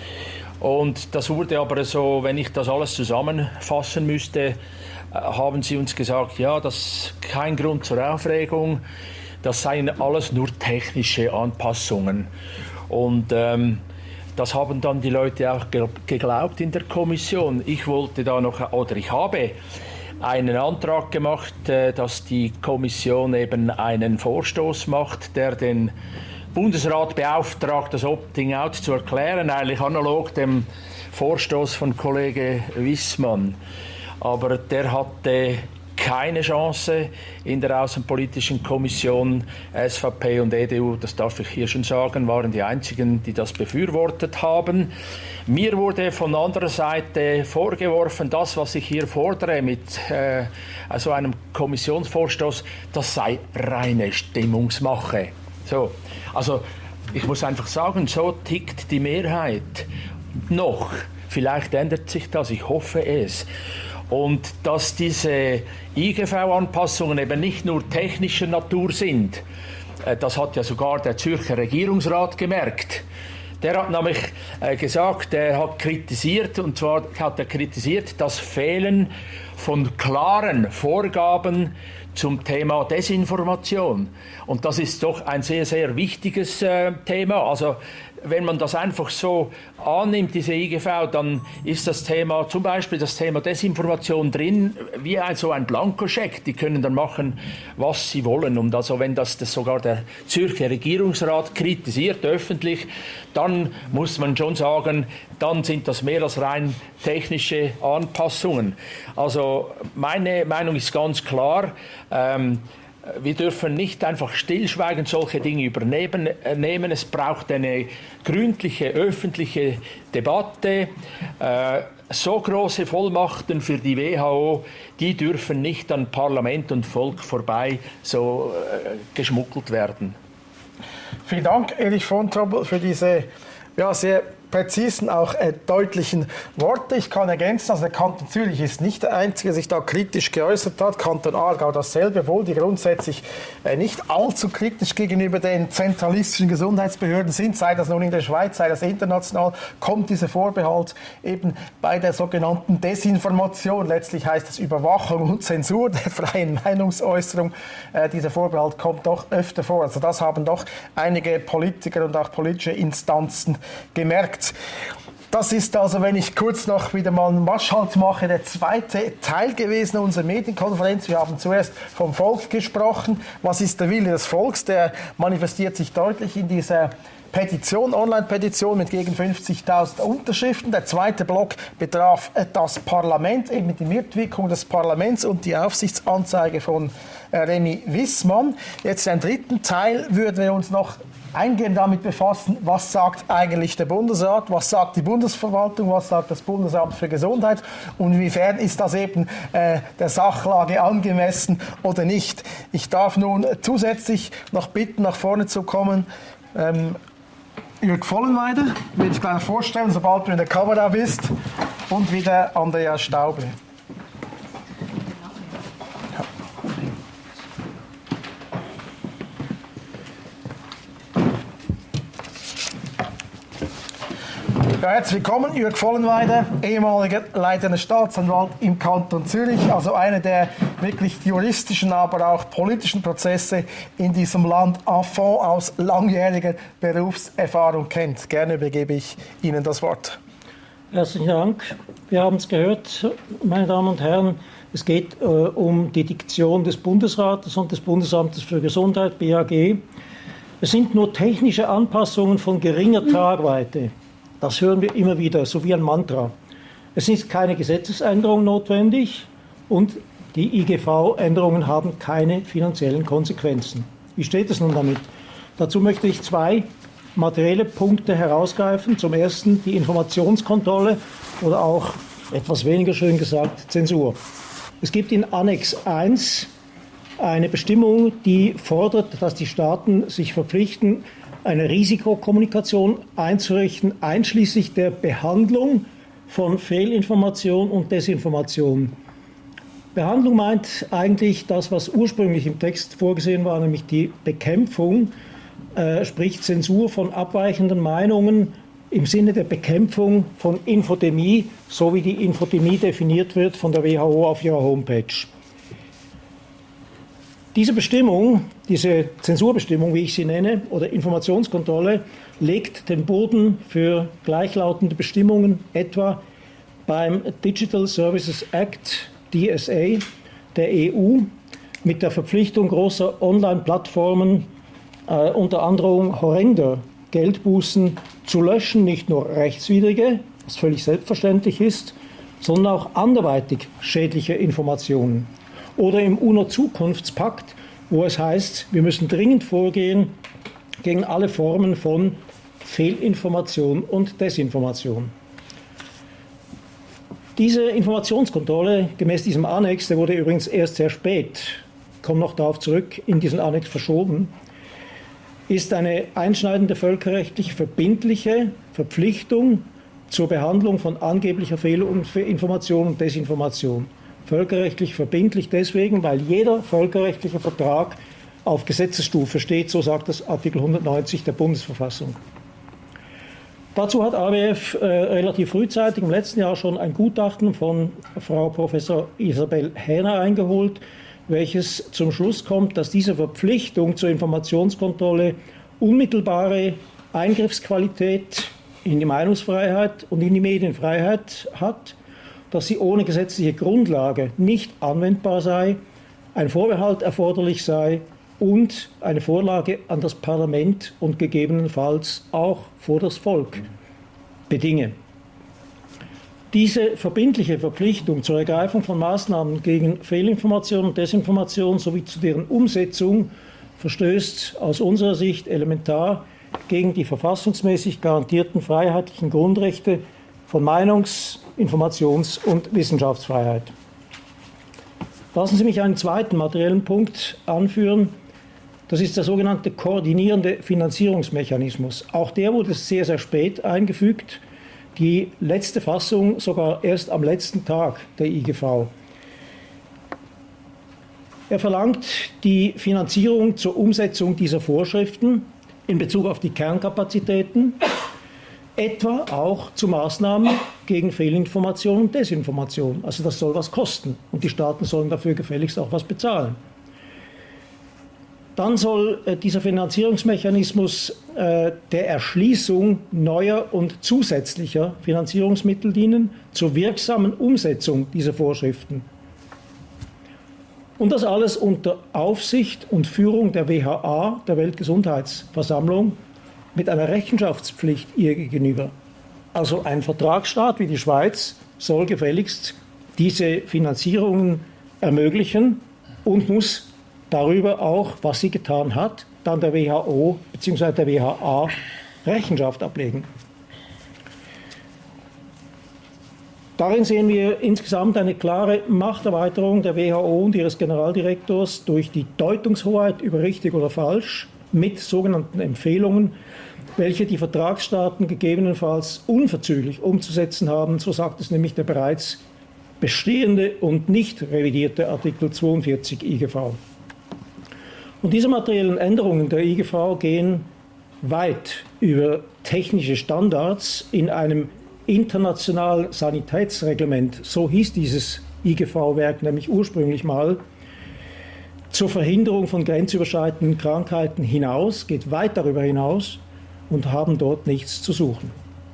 Und das wurde aber so, wenn ich das alles zusammenfassen müsste, haben sie uns gesagt, ja, das ist kein Grund zur Aufregung, das seien alles nur technische Anpassungen. Und ähm, das haben dann die Leute auch geglaubt in der Kommission. Ich wollte da noch, oder ich habe einen Antrag gemacht, dass die Kommission eben einen Vorstoß macht, der den Bundesrat beauftragt, das Opting-out zu erklären, eigentlich analog dem Vorstoß von Kollege Wissmann. Aber der hatte keine Chance in der Außenpolitischen Kommission. S V P und E D U, das darf ich hier schon sagen, waren die einzigen, die das befürwortet haben. Mir wurde von anderer Seite vorgeworfen, das, was ich hier fordere mit äh, also einem Kommissionsvorstoß, das sei reine Stimmungsmache. So, also ich muss einfach sagen, so tickt die Mehrheit noch. Vielleicht ändert sich das, ich hoffe es. Und dass diese I G V-Anpassungen eben nicht nur technischer Natur sind, das hat ja sogar der Zürcher Regierungsrat gemerkt. Der hat nämlich gesagt, er hat kritisiert, und zwar hat er kritisiert das Fehlen von klaren Vorgaben zum Thema Desinformation. Und das ist doch ein sehr, sehr wichtiges äh, Thema. Also wenn man das einfach so annimmt, diese I G V, dann ist das Thema, zum Beispiel das Thema Desinformation drin, wie ein, so ein Blankoscheck. Die können dann machen, was sie wollen. Und also wenn das, das sogar der Zürcher Regierungsrat kritisiert öffentlich, dann muss man schon sagen, dann sind das mehr als rein technische Anpassungen. Also meine Meinung ist ganz klar, ähm, wir dürfen nicht einfach stillschweigend solche Dinge übernehmen. Es braucht eine gründliche öffentliche Debatte. Äh, so große Vollmachten für die W H O, die dürfen nicht an Parlament und Volk vorbei so äh, geschmuggelt werden. Vielen Dank, Erich von Tobel, für diese ja, sehr präzisen, auch äh, deutlichen Worte. Ich kann ergänzen, also der Kanton Zürich ist nicht der Einzige, der sich da kritisch geäußert hat. Kanton Aargau dasselbe, obwohl die grundsätzlich äh, nicht allzu kritisch gegenüber den zentralistischen Gesundheitsbehörden sind, sei das nun in der Schweiz, sei das international, kommt dieser Vorbehalt eben bei der sogenannten Desinformation. Letztlich heißt es Überwachung und Zensur der freien Meinungsäußerung. Äh, dieser Vorbehalt kommt doch öfter vor. Also das haben doch einige Politiker und auch politische Instanzen gemerkt. Das ist also, wenn ich kurz noch wieder mal einen Marschhalt mache, der zweite Teil gewesen unserer Medienkonferenz. Wir haben zuerst vom Volk gesprochen. Was ist der Wille des Volks? Der manifestiert sich deutlich in dieser Petition, Online-Petition mit gegen fünfzigtausend Unterschriften. Der zweite Block betraf das Parlament, eben die Mitwirkung des Parlaments und die Aufsichtsanzeige von Remy Wissmann. Jetzt im dritten Teil würden wir uns noch eingehend damit befassen, was sagt eigentlich der Bundesrat, was sagt die Bundesverwaltung, was sagt das Bundesamt für Gesundheit und inwiefern ist das eben äh, der Sachlage angemessen oder nicht. Ich darf nun zusätzlich noch bitten, nach vorne zu kommen, ähm, Jürg Vollenweider, will ich gleich vorstellen, sobald du in der Kamera bist, und wieder Andrea Stauble. Ja, herzlich willkommen, Jürg Vollenweider, ehemaliger leitender Staatsanwalt im Kanton Zürich, also einer, der wirklich die juristischen, aber auch politischen Prozesse in diesem Land à fond aus langjähriger Berufserfahrung kennt. Gerne übergebe ich Ihnen das Wort. Herzlichen Dank. Wir haben es gehört, meine Damen und Herren, es geht äh, um die Diktion des Bundesrates und des Bundesamtes für Gesundheit, B A G. Es sind nur technische Anpassungen von geringer Tragweite. Das hören wir immer wieder, so wie ein Mantra. Es ist keine Gesetzesänderung notwendig und die I G V-Änderungen haben keine finanziellen Konsequenzen. Wie steht es nun damit? Dazu möchte ich zwei materielle Punkte herausgreifen. Zum ersten die Informationskontrolle oder auch, etwas weniger schön gesagt, Zensur. Es gibt in Annex eins eine Bestimmung, die fordert, dass die Staaten sich verpflichten, eine Risikokommunikation einzurichten, einschließlich der Behandlung von Fehlinformation und Desinformation. Behandlung meint eigentlich das, was ursprünglich im Text vorgesehen war, nämlich die Bekämpfung, äh, sprich Zensur von abweichenden Meinungen im Sinne der Bekämpfung von Infodemie, so wie die Infodemie definiert wird von der W H O auf ihrer Homepage. Diese Bestimmung, diese Zensurbestimmung, wie ich sie nenne, oder Informationskontrolle, legt den Boden für gleichlautende Bestimmungen, etwa beim Digital Services Act, D S A, der E U, mit der Verpflichtung großer Online-Plattformen äh, unter Androhung horrender Geldbußen zu löschen, nicht nur rechtswidrige, was völlig selbstverständlich ist, sondern auch anderweitig schädliche Informationen. Oder im UNO-Zukunftspakt, wo es heißt, wir müssen dringend vorgehen gegen alle Formen von Fehlinformation und Desinformation. Diese Informationskontrolle gemäß diesem Annex, der wurde übrigens erst sehr spät, ich komme noch darauf zurück, in diesen Annex verschoben, ist eine einschneidende völkerrechtlich verbindliche Verpflichtung zur Behandlung von angeblicher Fehlinformation und Desinformation. Völkerrechtlich verbindlich deswegen, weil jeder völkerrechtliche Vertrag auf Gesetzesstufe steht, so sagt das Artikel hundertneunzig der Bundesverfassung. Dazu hat A W F äh, relativ frühzeitig im letzten Jahr schon ein Gutachten von Frau Professor Isabel Häner eingeholt, welches zum Schluss kommt, dass diese Verpflichtung zur Informationskontrolle unmittelbare Eingriffsqualität in die Meinungsfreiheit und in die Medienfreiheit hat, dass sie ohne gesetzliche Grundlage nicht anwendbar sei, ein Vorbehalt erforderlich sei und eine Vorlage an das Parlament und gegebenenfalls auch vor das Volk bedinge. Diese verbindliche Verpflichtung zur Ergreifung von Maßnahmen gegen Fehlinformation und Desinformation sowie zu deren Umsetzung verstößt aus unserer Sicht elementar gegen die verfassungsmäßig garantierten freiheitlichen Grundrechte von Meinungs-, Informations- und Wissenschaftsfreiheit. Lassen Sie mich einen zweiten materiellen Punkt anführen. Das ist der sogenannte koordinierende Finanzierungsmechanismus. Auch der wurde sehr, sehr spät eingefügt. Die letzte Fassung sogar erst am letzten Tag der I G V. Er verlangt die Finanzierung zur Umsetzung dieser Vorschriften in Bezug auf die Kernkapazitäten, etwa auch zu Maßnahmen gegen Fehlinformation und Desinformation. Also das soll was kosten und die Staaten sollen dafür gefälligst auch was bezahlen. Dann soll äh, dieser Finanzierungsmechanismus äh, der Erschließung neuer und zusätzlicher Finanzierungsmittel dienen, zur wirksamen Umsetzung dieser Vorschriften. Und das alles unter Aufsicht und Führung der W H A, der Weltgesundheitsversammlung, mit einer Rechenschaftspflicht ihr gegenüber. Also ein Vertragsstaat wie die Schweiz soll gefälligst diese Finanzierungen ermöglichen und muss darüber auch, was sie getan hat, dann der W H O bzw. der W H A Rechenschaft ablegen. Darin sehen wir insgesamt eine klare Machterweiterung der W H O und ihres Generaldirektors durch die Deutungshoheit über richtig oder falsch mit sogenannten Empfehlungen, welche die Vertragsstaaten gegebenenfalls unverzüglich umzusetzen haben, so sagt es nämlich der bereits bestehende und nicht revidierte Artikel zweiundvierzig I G V. Und diese materiellen Änderungen der I G V gehen weit über technische Standards in einem internationalen Sanitätsreglement, so hieß dieses I G V-Werk nämlich ursprünglich mal, zur Verhinderung von grenzüberschreitenden Krankheiten hinaus, geht weit darüber hinaus und haben dort nichts zu suchen.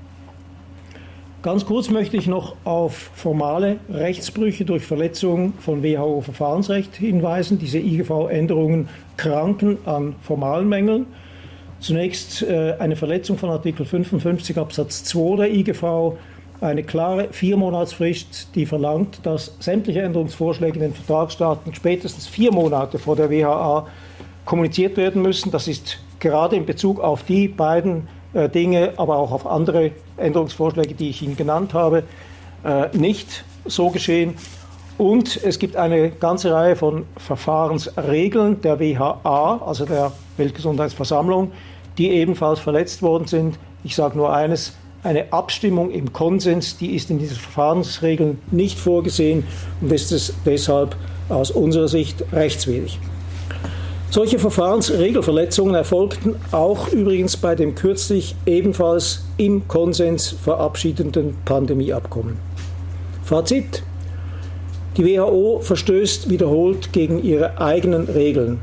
Ganz kurz möchte ich noch auf formale Rechtsbrüche durch Verletzung von W H O-Verfahrensrecht hinweisen. Diese I G V-Änderungen kranken an formalen Mängeln. Zunächst äh, eine Verletzung von Artikel fünfundfünfzig Absatz zwei der I G V, eine klare Viermonatsfrist, die verlangt, dass sämtliche Änderungsvorschläge in den Vertragsstaaten spätestens vier Monate vor der W H A kommuniziert werden müssen. Das ist gerade in Bezug auf die beiden äh, Dinge, aber auch auf andere Änderungsvorschläge, die ich Ihnen genannt habe, äh, nicht so geschehen. Und es gibt eine ganze Reihe von Verfahrensregeln der W H A, also der Weltgesundheitsversammlung, die ebenfalls verletzt worden sind. Ich sage nur eines: Eine Abstimmung im Konsens, die ist in diesen Verfahrensregeln nicht vorgesehen und ist es deshalb aus unserer Sicht rechtswidrig. Solche Verfahrensregelverletzungen erfolgten auch übrigens bei dem kürzlich ebenfalls im Konsens verabschiedeten Pandemieabkommen. Fazit: Die W H O verstößt wiederholt gegen ihre eigenen Regeln.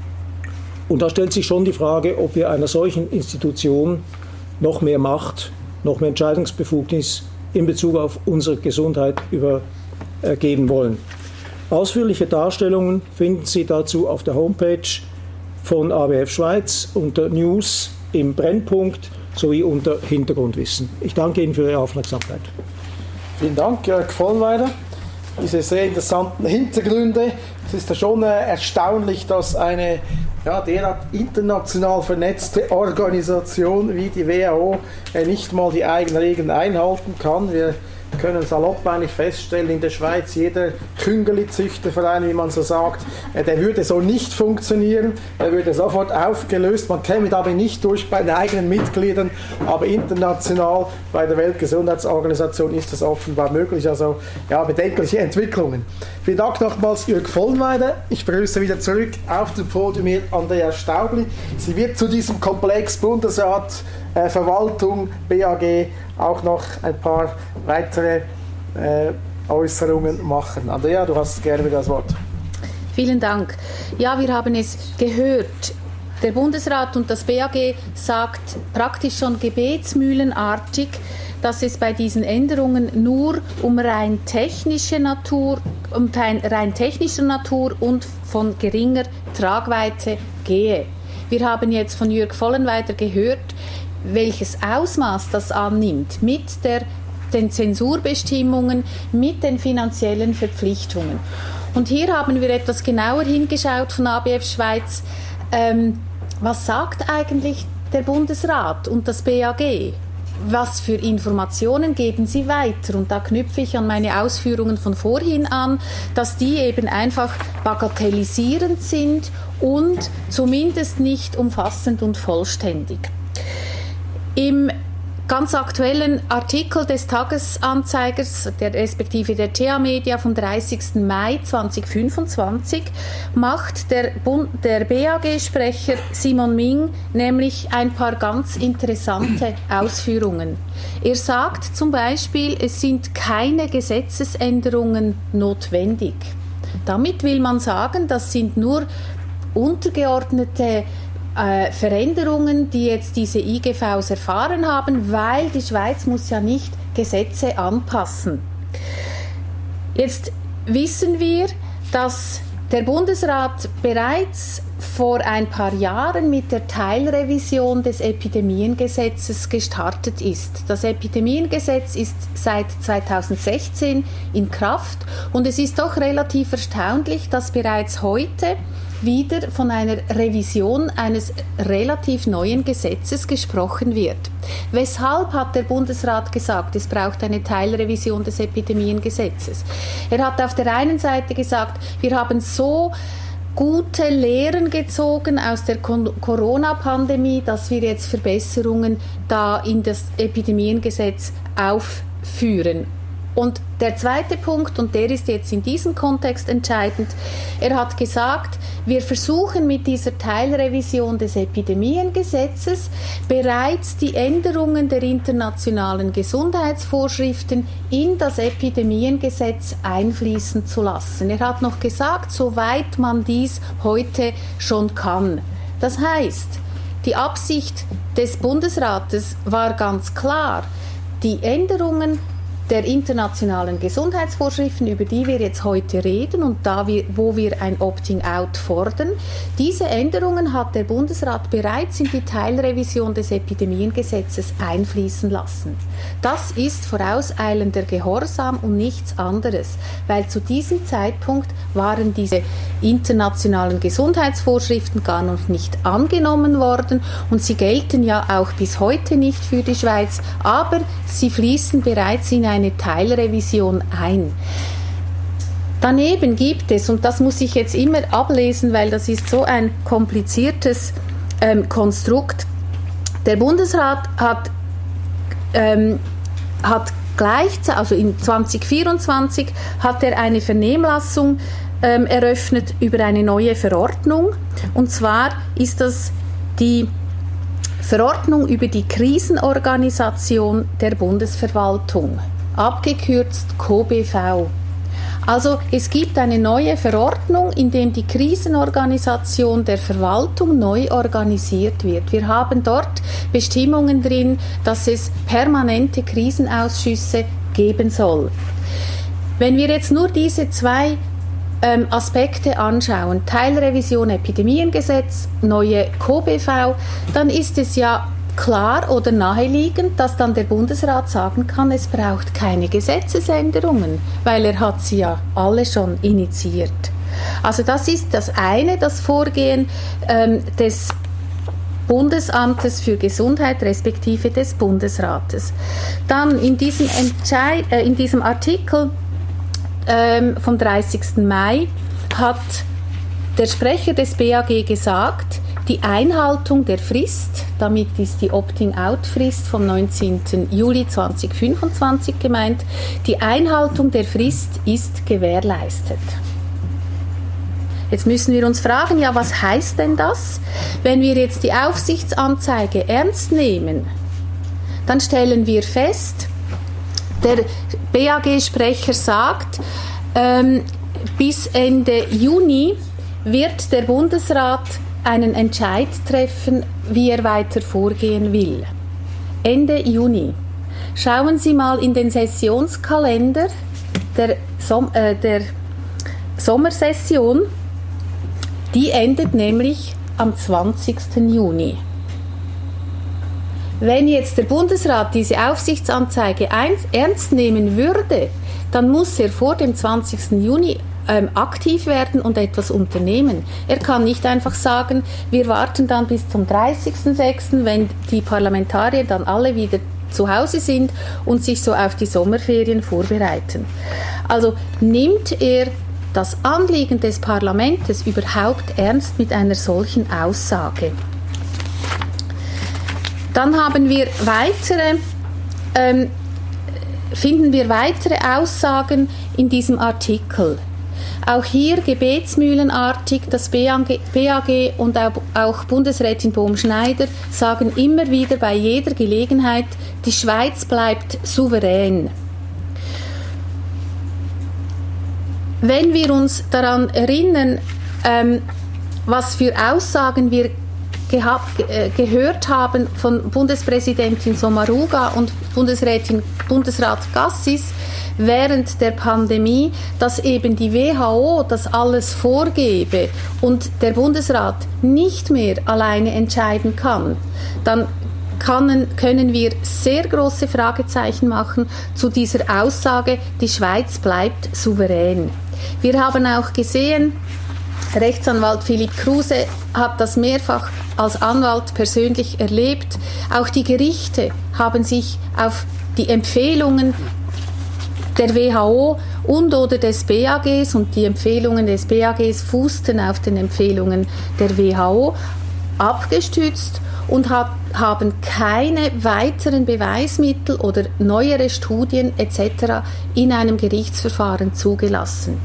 Und da stellt sich schon die Frage, ob wir einer solchen Institution noch mehr Macht, noch mehr Entscheidungsbefugnis in Bezug auf unsere Gesundheit übergeben wollen. Ausführliche Darstellungen finden Sie dazu auf der Homepage von A B F Schweiz unter News im Brennpunkt sowie unter Hintergrundwissen. Ich danke Ihnen für Ihre Aufmerksamkeit. Vielen Dank, Jörg Vollweiler. Diese sehr interessanten Hintergründe. Es ist ja schon äh, erstaunlich, dass eine ja, derart international vernetzte Organisation wie die W H O äh, nicht mal die eigenen Regeln einhalten kann. Wir können salopp eigentlich feststellen, in der Schweiz jeder Küngeli-Züchterverein, wie man so sagt, äh, der würde so nicht funktionieren, der würde sofort aufgelöst, man käme damit nicht durch bei den eigenen Mitgliedern, aber international bei der Weltgesundheitsorganisation ist das offenbar möglich, also ja, bedenkliche Entwicklungen. Vielen Dank nochmals, Jörg Vollweiler. Ich begrüße wieder zurück auf dem Podium hier Andrea Staubli. Sie wird zu diesem Komplex Bundesrat, äh, Verwaltung, B A G auch noch ein paar weitere äh, Äußerungen machen. Andrea, du hast gerne wieder das Wort. Vielen Dank. Ja, wir haben es gehört. Der Bundesrat und das B A G sagt praktisch schon gebetsmühlenartig, dass es bei diesen Änderungen nur um rein technische Natur, um rein technischer Natur und von geringer Tragweite gehe. Wir haben jetzt von Jörg Vollenweider gehört, welches Ausmaß das annimmt mit der, den Zensurbestimmungen, mit den finanziellen Verpflichtungen. Und hier haben wir etwas genauer hingeschaut von A B F Schweiz. Ähm, was sagt eigentlich der Bundesrat und das B A G? Was für Informationen geben sie weiter? Und da knüpfe ich an meine Ausführungen von vorhin an, dass die eben einfach bagatellisierend sind und zumindest nicht umfassend und vollständig. Im ganz aktuellen Artikel des Tagesanzeigers, der respektive der T A-Media vom dreißigsten Mai zweitausendfünfundzwanzig, macht der, Bund, der B A G-Sprecher Simon Ming nämlich ein paar ganz interessante Ausführungen. Er sagt zum Beispiel, es sind keine Gesetzesänderungen notwendig. Damit will man sagen, das sind nur untergeordnete Äh, Veränderungen, die jetzt diese I G Vs erfahren haben, weil die Schweiz muss ja nicht Gesetze anpassen. Jetzt wissen wir, dass der Bundesrat bereits vor ein paar Jahren mit der Teilrevision des Epidemiengesetzes gestartet ist. Das Epidemiengesetz ist seit zweitausendsechzehn in Kraft und es ist doch relativ erstaunlich, dass bereits heute wieder von einer Revision eines relativ neuen Gesetzes gesprochen wird. Weshalb hat der Bundesrat gesagt, es braucht eine Teilrevision des Epidemiengesetzes? Er hat auf der einen Seite gesagt, wir haben so gute Lehren gezogen aus der Corona-Pandemie, dass wir jetzt Verbesserungen da in das Epidemiengesetz aufführen. Und der zweite Punkt, und der ist jetzt in diesem Kontext entscheidend, er hat gesagt, wir versuchen mit dieser Teilrevision des Epidemiengesetzes bereits die Änderungen der internationalen Gesundheitsvorschriften in das Epidemiengesetz einfließen zu lassen. Er hat noch gesagt, soweit man dies heute schon kann. Das heißt, die Absicht des Bundesrates war ganz klar, die Änderungen der internationalen Gesundheitsvorschriften, über die wir jetzt heute reden und da wir, wo wir ein Opting-out fordern, diese Änderungen hat der Bundesrat bereits in die Teilrevision des Epidemiengesetzes einfließen lassen. Das ist vorauseilender Gehorsam und nichts anderes, weil zu diesem Zeitpunkt waren diese internationalen Gesundheitsvorschriften gar noch nicht angenommen worden und sie gelten ja auch bis heute nicht für die Schweiz, aber sie fließen bereits in eine Teilrevision ein. Daneben gibt es, und das muss ich jetzt immer ablesen, weil das ist so ein kompliziertes ähm, Konstrukt, der Bundesrat hat, ähm, hat gleichzeitig, also in zwanzig vierundzwanzig hat er eine Vernehmlassung ähm, eröffnet über eine neue Verordnung, und zwar ist das die Verordnung über die Krisenorganisation der Bundesverwaltung, abgekürzt K B V. Also es gibt eine neue Verordnung, in der die Krisenorganisation der Verwaltung neu organisiert wird. Wir haben dort Bestimmungen drin, dass es permanente Krisenausschüsse geben soll. Wenn wir jetzt nur diese zwei ähm, Aspekte anschauen, Teilrevision Epidemiengesetz, neue K B V, dann ist es ja klar oder naheliegend, dass dann der Bundesrat sagen kann, es braucht keine Gesetzesänderungen, weil er hat sie ja alle schon initiiert. Also das ist das eine, das Vorgehen ähm, des Bundesamtes für Gesundheit respektive des Bundesrates. Dann in diesem, Entscheid, äh, in diesem Artikel ähm, vom dreißigsten Mai hat der Sprecher des B A G gesagt, die Einhaltung der Frist, damit ist die Opting-out-Frist vom neunzehnten Juli zweitausendfünfundzwanzig gemeint, die Einhaltung der Frist ist gewährleistet. Jetzt müssen wir uns fragen, ja, was heißt denn das? Wenn wir jetzt die Aufsichtsanzeige ernst nehmen, dann stellen wir fest, der B A G-Sprecher sagt, ähm, bis Ende Juni wird der Bundesrat einen Entscheid treffen, wie er weiter vorgehen will. Ende Juni. Schauen Sie mal in den Sessionskalender der, Som- äh, der Sommersession. Die endet nämlich am zwanzigsten Juni. Wenn jetzt der Bundesrat diese Aufsichtsanzeige ein- ernst nehmen würde, dann muss er vor dem zwanzigsten Juni Ähm, aktiv werden und etwas unternehmen. Er kann nicht einfach sagen, wir warten dann bis zum dreißigsten sechsten, wenn die Parlamentarier dann alle wieder zu Hause sind und sich so auf die Sommerferien vorbereiten. Also nimmt er das Anliegen des Parlaments überhaupt ernst mit einer solchen Aussage? Dann haben wir weitere ähm, finden wir weitere Aussagen in diesem Artikel. Auch hier gebetsmühlenartig, das B A G und auch Bundesrätin Bohm-Schneider sagen immer wieder bei jeder Gelegenheit, die Schweiz bleibt souverän. Wenn wir uns daran erinnern, ähm, was für Aussagen wir gehabt, äh, gehört haben von Bundespräsidentin Sommaruga und Bundesrätin, Bundesrat Gassis, während der Pandemie, dass eben die W H O das alles vorgebe und der Bundesrat nicht mehr alleine entscheiden kann, dann kann, können wir sehr große Fragezeichen machen zu dieser Aussage, die Schweiz bleibt souverän. Wir haben auch gesehen, Rechtsanwalt Philipp Kruse hat das mehrfach als Anwalt persönlich erlebt. Auch die Gerichte haben sich auf die Empfehlungen der W H O und oder des B A Gs, und die Empfehlungen des B A Gs fußten auf den Empfehlungen der W H O, abgestützt und hat, haben keine weiteren Beweismittel oder neuere Studien et cetera in einem Gerichtsverfahren zugelassen.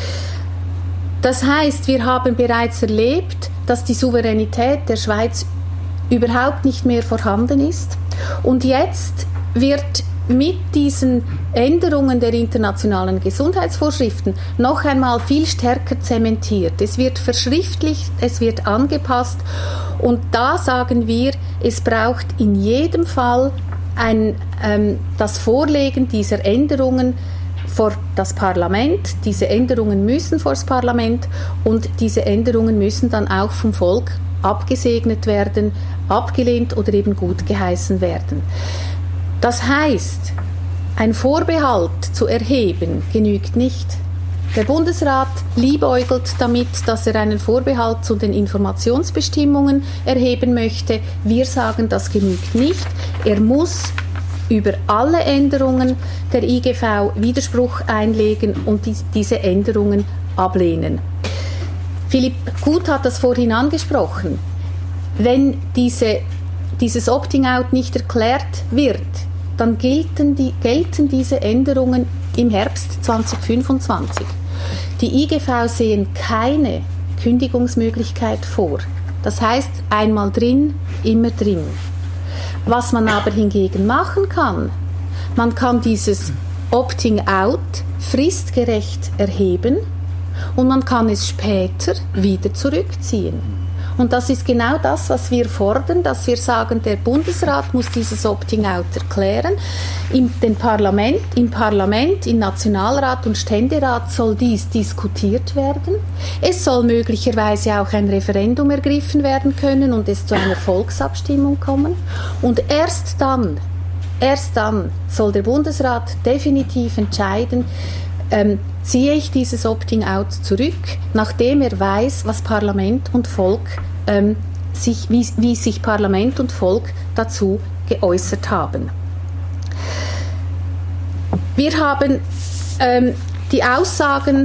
Das heißt, wir haben bereits erlebt, dass die Souveränität der Schweiz überhaupt nicht mehr vorhanden ist. Und jetzt wird mit diesen Änderungen der internationalen Gesundheitsvorschriften noch einmal viel stärker zementiert. Es wird verschriftlicht, es wird angepasst und da sagen wir, es braucht in jedem Fall ein, ähm, das Vorlegen dieser Änderungen vor das Parlament. Diese Änderungen müssen vor das Parlament und diese Änderungen müssen dann auch vom Volk abgesegnet werden, abgelehnt oder eben gut geheißen werden. Das heißt, ein Vorbehalt zu erheben genügt nicht. Der Bundesrat liebäugelt damit, dass er einen Vorbehalt zu den Informationsbestimmungen erheben möchte. Wir sagen, das genügt nicht. Er muss über alle Änderungen der I G V Widerspruch einlegen und die, diese Änderungen ablehnen. Philipp Gut hat das vorhin angesprochen. Wenn diese, dieses Opting-out nicht erklärt wird, dann gelten, die, gelten diese Änderungen im Herbst zweitausendfünfundzwanzig. Die I G V sehen keine Kündigungsmöglichkeit vor. Das heißt, einmal drin, immer drin. Was man aber hingegen machen kann, man kann dieses Opting-out fristgerecht erheben und man kann es später wieder zurückziehen. Und das ist genau das, was wir fordern, dass wir sagen, der Bundesrat muss dieses Opting-out erklären. Im, den Parlament, Im Parlament, im Nationalrat und Ständerat soll dies diskutiert werden. Es soll möglicherweise auch ein Referendum ergriffen werden können und es zu einer Volksabstimmung kommen. Und erst dann, erst dann soll der Bundesrat definitiv entscheiden, ähm, ziehe ich dieses Opting-out zurück, nachdem er weiß, was Parlament und Volk ähm, sich, wie, wie sich Parlament und Volk dazu geäußert haben. Wir haben ähm, die Aussagen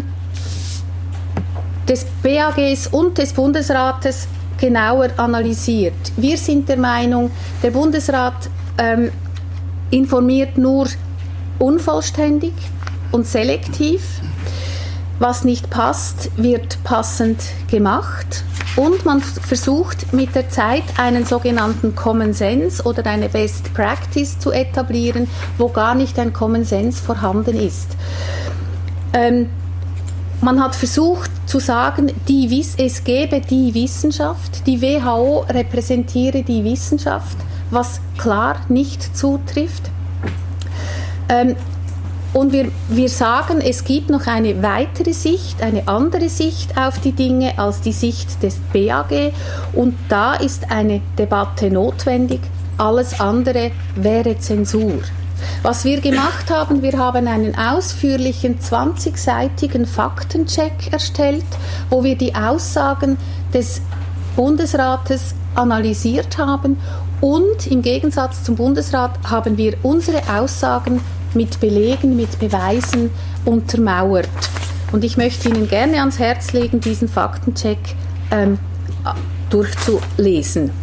des B A Gs und des Bundesrates genauer analysiert. Wir sind der Meinung, der Bundesrat ähm, informiert nur unvollständig und selektiv. Was nicht passt, wird passend gemacht und man versucht mit der Zeit einen sogenannten Common Sense oder eine Best Practice zu etablieren, wo gar nicht ein Common Sense vorhanden ist. Ähm, man hat versucht zu sagen, die, es gebe die Wissenschaft, die W H O repräsentiere die Wissenschaft, was klar nicht zutrifft. Ähm, Und wir, wir sagen, es gibt noch eine weitere Sicht, eine andere Sicht auf die Dinge als die Sicht des B A G. Und da ist eine Debatte notwendig. Alles andere wäre Zensur. Was wir gemacht haben, wir haben einen ausführlichen zwanzigseitigen Faktencheck erstellt, wo wir die Aussagen des Bundesrates analysiert haben. Und im Gegensatz zum Bundesrat haben wir unsere Aussagen mit Belegen, mit Beweisen untermauert. Und ich möchte Ihnen gerne ans Herz legen, diesen Faktencheck ähm, durchzulesen.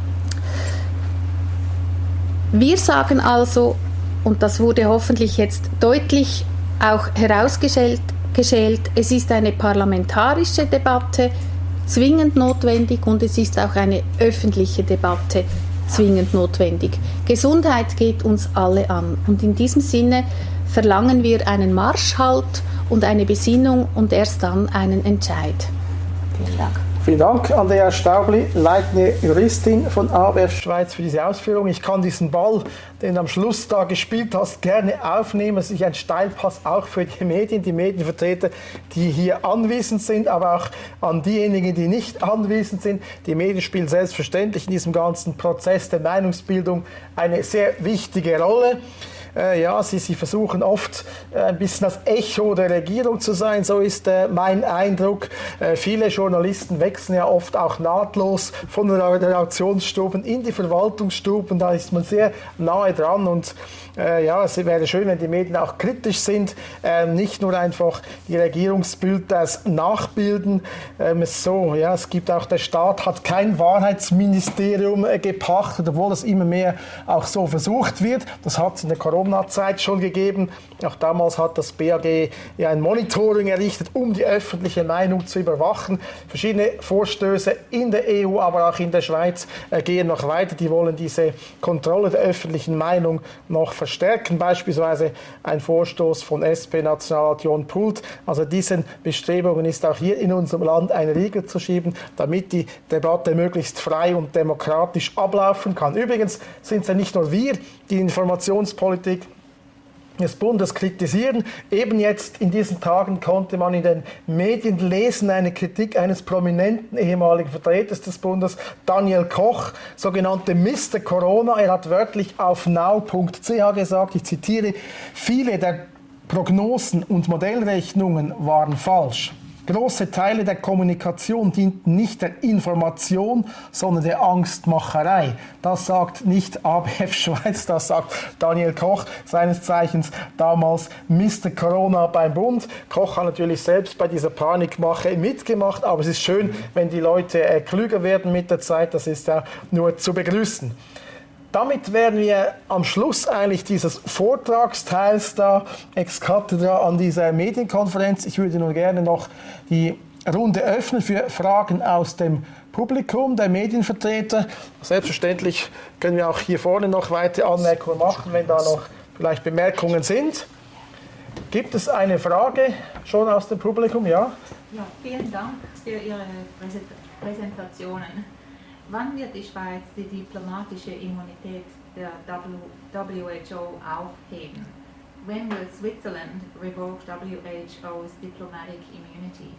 Wir sagen also, und das wurde hoffentlich jetzt deutlich auch herausgestellt, es ist eine parlamentarische Debatte zwingend notwendig und es ist auch eine öffentliche Debatte zwingend notwendig. Gesundheit geht uns alle an und in diesem Sinne verlangen wir einen Marschhalt und eine Besinnung und erst dann einen Entscheid. Vielen Dank. Vielen Dank, Andrea Staubli, leitende Juristin von A B F Schweiz, für diese Ausführung. Ich kann diesen Ball, den du am Schluss da gespielt hast, gerne aufnehmen. Es ist ein Steilpass auch für die Medien, die Medienvertreter, die hier anwesend sind, aber auch an diejenigen, die nicht anwesend sind. Die Medien spielen selbstverständlich in diesem ganzen Prozess der Meinungsbildung eine sehr wichtige Rolle. Äh, ja, sie, sie versuchen oft äh, ein bisschen das Echo der Regierung zu sein, so ist äh, mein Eindruck. Äh, viele Journalisten wechseln ja oft auch nahtlos von den Redaktionsstuben in die Verwaltungsstuben, da ist man sehr nahe dran und äh, ja, es wäre schön, wenn die Medien auch kritisch sind, äh, nicht nur einfach die Regierungsbilder nachbilden. Ähm, so, ja, es gibt auch, der Staat hat kein Wahrheitsministerium äh, gepachtet, obwohl das immer mehr auch so versucht wird. Das hat es in der Corona-Zeit schon gegeben. Auch damals hat das B A G ja ein Monitoring errichtet, um die öffentliche Meinung zu überwachen. Verschiedene Vorstöße in der E U, aber auch in der Schweiz äh, gehen noch weiter. Die wollen diese Kontrolle der öffentlichen Meinung noch verstärken. Beispielsweise ein Vorstoß von S P-Nationalrat John Pult. Also diesen Bestrebungen ist auch hier in unserem Land ein Riegel zu schieben, damit die Debatte möglichst frei und demokratisch ablaufen kann. Übrigens sind es ja nicht nur wir, die Informationspolitik des Bundes kritisieren. Eben jetzt in diesen Tagen konnte man in den Medien lesen, eine Kritik eines prominenten ehemaligen Vertreters des Bundes, Daniel Koch, sogenannte Mister Corona. Er hat wörtlich auf now punkt c h gesagt, ich zitiere, viele der Prognosen und Modellrechnungen waren falsch. Große Teile der Kommunikation dienten nicht der Information, sondern der Angstmacherei. Das sagt nicht A B F Schweiz, das sagt Daniel Koch, seines Zeichens damals Mister Corona beim Bund. Koch hat natürlich selbst bei dieser Panikmache mitgemacht, aber es ist schön, wenn die Leute äh, klüger werden mit der Zeit, das ist ja nur zu begrüßen. Damit wären wir am Schluss eigentlich dieses Vortragsteils da, ex cathedra an dieser Medienkonferenz. Ich würde nun gerne noch die Runde öffnen für Fragen aus dem Publikum, der Medienvertreter. Selbstverständlich können wir auch hier vorne noch weitere Anmerkungen machen, wenn da noch vielleicht Bemerkungen sind. Gibt es eine Frage schon aus dem Publikum? Ja? Ja, vielen Dank für Ihre Präsentationen. Wann wird die Schweiz die diplomatische Immunität der W H O aufheben? When will Switzerland revoke W H O's diplomatic immunity?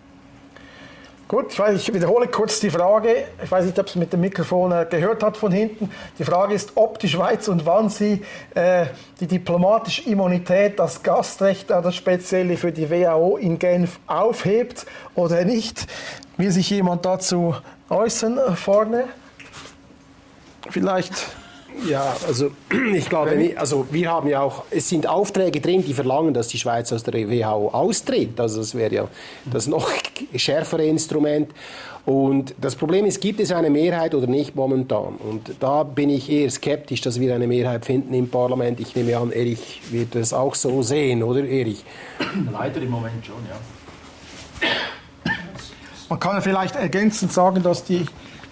Gut, ich, weiß, ich wiederhole kurz die Frage. Ich weiß nicht, ob es mit dem Mikrofon äh, gehört hat von hinten. Die Frage ist, ob die Schweiz und wann sie äh, die diplomatische Immunität, das Gastrecht, äh, das Spezielle für die W H O in Genf aufhebt oder nicht. Will sich jemand dazu äußern äh, vorne? Vielleicht... Ja, also ich glaube, also wir haben ja auch, es sind Aufträge drin, die verlangen, dass die Schweiz aus der W H O austritt. Also das wäre ja das noch schärfere Instrument. Und das Problem ist, gibt es eine Mehrheit oder nicht momentan? Und da bin ich eher skeptisch, dass wir eine Mehrheit finden im Parlament. Ich nehme an, Erich wird das auch so sehen, oder Erich? Leider im Moment schon, ja. Man kann ja vielleicht ergänzend sagen, dass die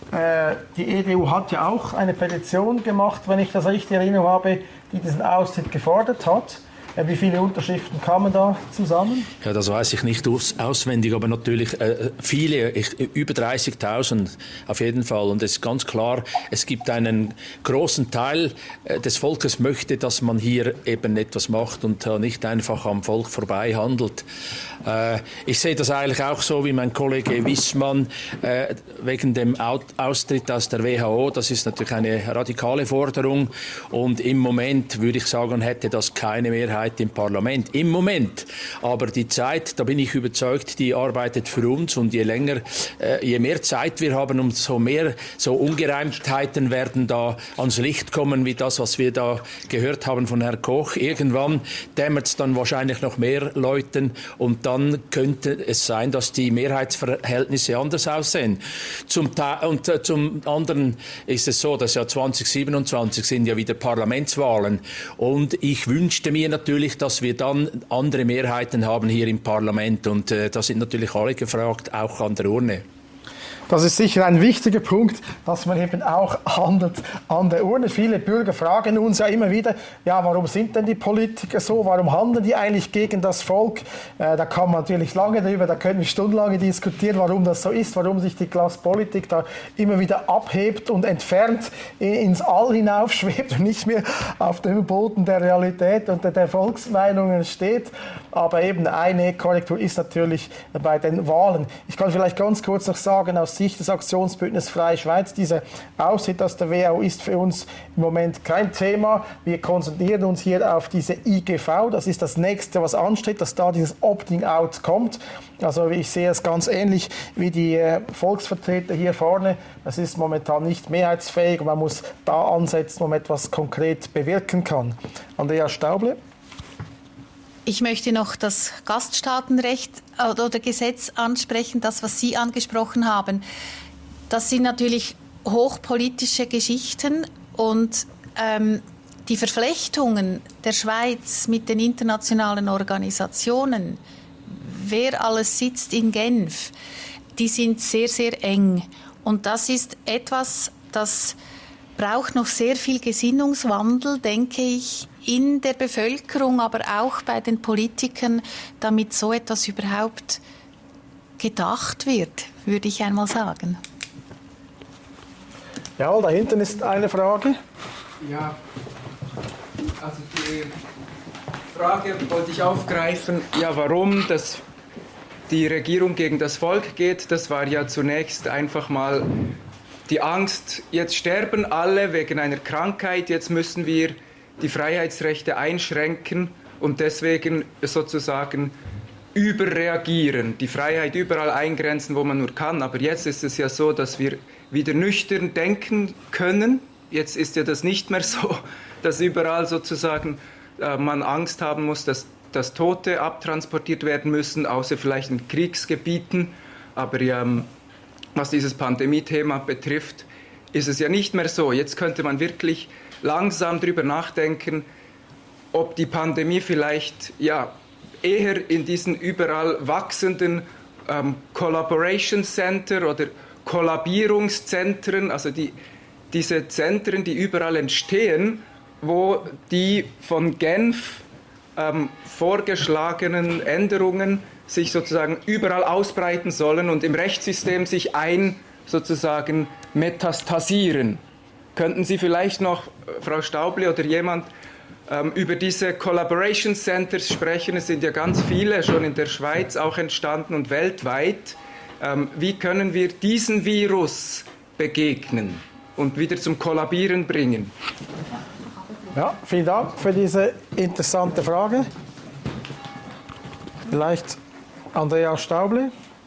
Die E D U hat ja auch eine Petition gemacht, wenn ich das richtig in Erinnerung habe, die diesen Austritt gefordert hat. Wie viele Unterschriften kamen da zusammen? Ja, das weiß ich nicht aus, auswendig, aber natürlich äh, viele, ich, über dreißigtausend auf jeden Fall. Und es ist ganz klar, es gibt einen großen Teil äh, des Volkes möchte, dass man hier eben etwas macht und äh, nicht einfach am Volk vorbei handelt. Äh, ich sehe das eigentlich auch so wie mein Kollege Wissmann äh, wegen dem Austritt aus der W H O. Das ist natürlich eine radikale Forderung und im Moment würde ich sagen, hätte das keine Mehrheit im Parlament. Im Moment. Aber die Zeit, da bin ich überzeugt, die arbeitet für uns und je länger, äh, je mehr Zeit wir haben, umso mehr so Ungereimtheiten werden da ans Licht kommen, wie das, was wir da gehört haben von Herrn Koch. Irgendwann dämmert es dann wahrscheinlich noch mehr Leuten und dann könnte es sein, dass die Mehrheitsverhältnisse anders aussehen. Zum, Ta- und äh, zum anderen ist es so, dass ja zwanzig siebenundzwanzig sind ja wieder Parlamentswahlen und ich wünschte mir natürlich, dass wir dann andere Mehrheiten haben hier im Parlament. Und äh, da sind natürlich alle gefragt, auch an der Urne. Das ist sicher ein wichtiger Punkt, dass man eben auch handelt an der Urne. Viele Bürger fragen uns ja immer wieder, ja, warum sind denn die Politiker so? Warum handeln die eigentlich gegen das Volk? Äh, da kann man natürlich lange darüber, da können wir stundenlang diskutieren, warum das so ist, warum sich die Klasspolitik da immer wieder abhebt und entfernt ins All hinaufschwebt und nicht mehr auf dem Boden der Realität und der Volksmeinungen steht. Aber eben eine Korrektur ist natürlich bei den Wahlen. Ich kann vielleicht ganz kurz noch sagen, aus Sicht des Aktionsbündnisses Freie Schweiz. Dieser Austritt aus der W H O ist für uns im Moment kein Thema. Wir konzentrieren uns hier auf diese I G V. Das ist das Nächste, was ansteht, dass da dieses Opting-out kommt. Also ich sehe es ganz ähnlich wie die äh, Volksvertreter hier vorne. Das ist momentan nicht mehrheitsfähig und man muss da ansetzen, wo man etwas konkret bewirken kann. Andrea Stauble. Ich möchte noch das Gaststaatenrecht oder Gesetz ansprechen, das, was Sie angesprochen haben. Das sind natürlich hochpolitische Geschichten und ähm, die Verflechtungen der Schweiz mit den internationalen Organisationen, wer alles sitzt in Genf, die sind sehr, sehr eng. Und das ist etwas, das braucht noch sehr viel Gesinnungswandel, denke ich, in der Bevölkerung, aber auch bei den Politikern, damit so etwas überhaupt gedacht wird, würde ich einmal sagen. Ja, da hinten ist eine Frage. Ja, also die Frage wollte ich aufgreifen, ja, warum das, die Regierung gegen das Volk geht. Das war ja zunächst einfach mal die Angst, jetzt sterben alle wegen einer Krankheit, jetzt müssen wir die Freiheitsrechte einschränken und deswegen sozusagen überreagieren, die Freiheit überall eingrenzen, wo man nur kann. Aber jetzt ist es ja so, dass wir wieder nüchtern denken können. Jetzt ist ja das nicht mehr so, dass überall sozusagen äh, man Angst haben muss, dass, dass Tote abtransportiert werden müssen, außer vielleicht in Kriegsgebieten. Aber ähm, was dieses Pandemie-Thema betrifft, ist es ja nicht mehr so. Jetzt könnte man wirklich langsam darüber nachdenken, ob die Pandemie vielleicht ja, eher in diesen überall wachsenden ähm, Collaboration Center oder Kollabierungszentren, also die, diese Zentren, die überall entstehen, wo die von Genf ähm, vorgeschlagenen Änderungen sich sozusagen überall ausbreiten sollen und im Rechtssystem sich ein sozusagen metastasieren. Könnten Sie vielleicht noch, Frau Stauble oder jemand, ähm, über diese Collaboration Centers sprechen? Es sind ja ganz viele schon in der Schweiz auch entstanden und weltweit. Ähm, wie können wir diesen Virus begegnen und wieder zum Kollabieren bringen? Ja, vielen Dank für diese interessante Frage. Vielleicht Andrea Stauble.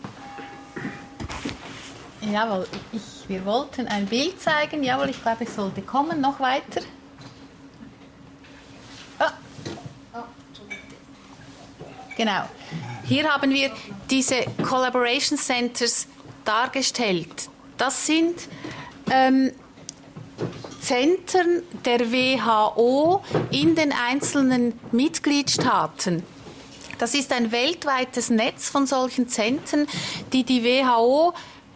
Jawohl, ich, wir wollten ein Bild zeigen. Jawohl, ich glaube, es sollte kommen. Noch weiter. Ah. Genau. Hier haben wir diese Collaboration Centers dargestellt. Das sind ähm, Zentren der W H O in den einzelnen Mitgliedstaaten. Das ist ein weltweites Netz von solchen Zentren, die die W H O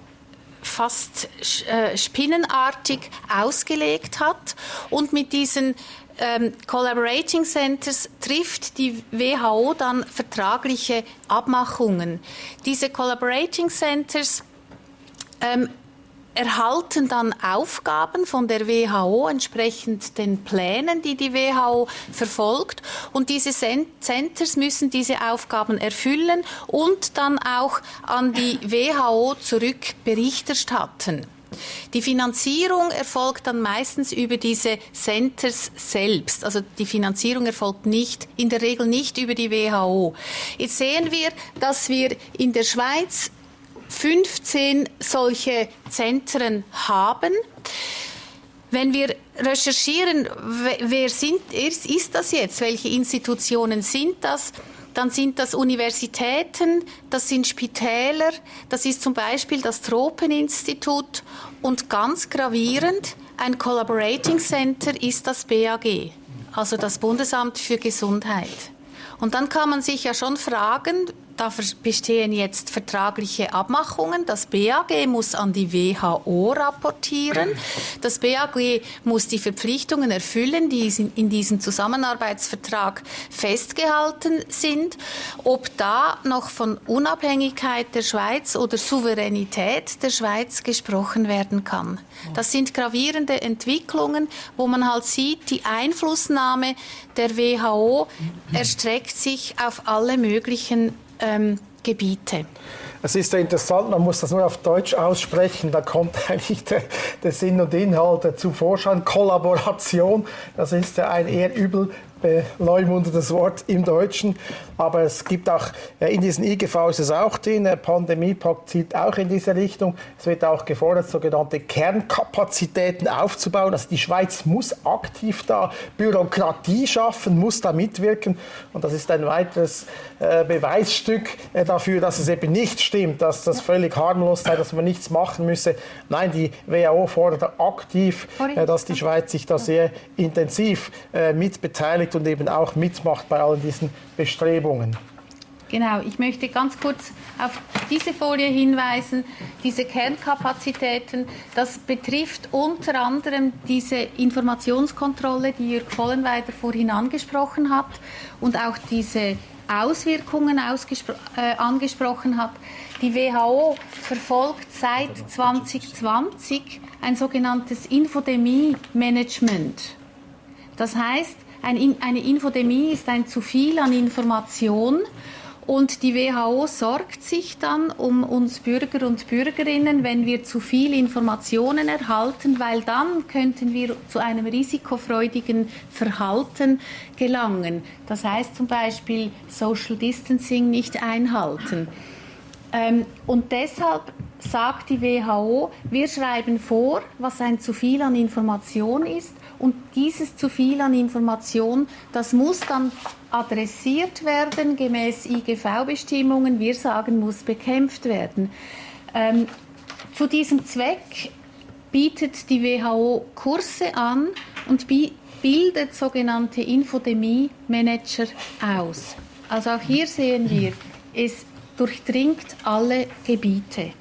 fast äh, spinnenartig ausgelegt hat. Und mit diesen ähm, Collaborating Centers trifft die W H O dann vertragliche Abmachungen. Diese Collaborating Centers ähm, erhalten dann Aufgaben von der W H O entsprechend den Plänen, die die W H O verfolgt. Und diese Centers müssen diese Aufgaben erfüllen und dann auch an die W H O zurück Bericht erstatten. Die Finanzierung erfolgt dann meistens über diese Centers selbst. Also die Finanzierung erfolgt nicht, in der Regel nicht über die W H O. Jetzt sehen wir, dass wir in der Schweiz fünfzehn solche Zentren haben. Wenn wir recherchieren, wer sind, ist das jetzt, welche Institutionen sind das, dann sind das Universitäten, das sind Spitäler, das ist zum Beispiel das Tropeninstitut und ganz gravierend, ein Collaborating Center ist das B A G, also das Bundesamt für Gesundheit. Und dann kann man sich ja schon fragen, da bestehen jetzt vertragliche Abmachungen. Das B A G muss an die W H O rapportieren. Das B A G muss die Verpflichtungen erfüllen, die in diesem Zusammenarbeitsvertrag festgehalten sind. Ob da noch von Unabhängigkeit der Schweiz oder Souveränität der Schweiz gesprochen werden kann. Das sind gravierende Entwicklungen, wo man halt sieht, die Einflussnahme der W H O erstreckt sich auf alle möglichen Ähm, Gebiete. Es ist ja interessant, man muss das nur auf Deutsch aussprechen, da kommt eigentlich der, der Sinn und Inhalt zum Vorschein. Kollaboration, das ist ja ein eher übel beleumundetes Wort im Deutschen, aber es gibt auch, in diesen I G V ist es auch drin, der Pandemiepakt zielt auch in diese Richtung. Es wird auch gefordert, sogenannte Kernkapazitäten aufzubauen. Also die Schweiz muss aktiv da Bürokratie schaffen, muss da mitwirken und das ist ein weiteres äh, Beweisstück äh, dafür, dass es eben nicht stimmt, dass das völlig harmlos sei, dass man nichts machen müsse. Nein, die W H O fordert aktiv, äh, dass die Schweiz sich da sehr intensiv äh, mitbeteiligt und eben auch mitmacht bei all diesen Bestrebungen. Genau, ich möchte ganz kurz auf diese Folie hinweisen. Diese Kernkapazitäten, das betrifft unter anderem diese Informationskontrolle, die Jürg Vollenweider vorhin angesprochen hat und auch diese Auswirkungen äh, angesprochen hat. Die W H O verfolgt seit zwanzig zwanzig ein sogenanntes Infodemie-Management. Das heißt, eine Infodemie ist ein zu viel an Information und die W H O sorgt sich dann um uns Bürger und Bürgerinnen, wenn wir zu viel Informationen erhalten, weil dann könnten wir zu einem risikofreudigen Verhalten gelangen. Das heißt zum Beispiel Social Distancing nicht einhalten. Ähm, und deshalb sagt die W H O, wir schreiben vor, was ein zu viel an Information ist. Und dieses zu viel an Information, das muss dann adressiert werden, gemäß I G V-Bestimmungen. Wir sagen, muss bekämpft werden. Ähm, zu diesem Zweck bietet die W H O Kurse an und bi- bildet sogenannte Infodemie-Manager aus. Also auch hier sehen wir, es durchdringt alle Gebiete.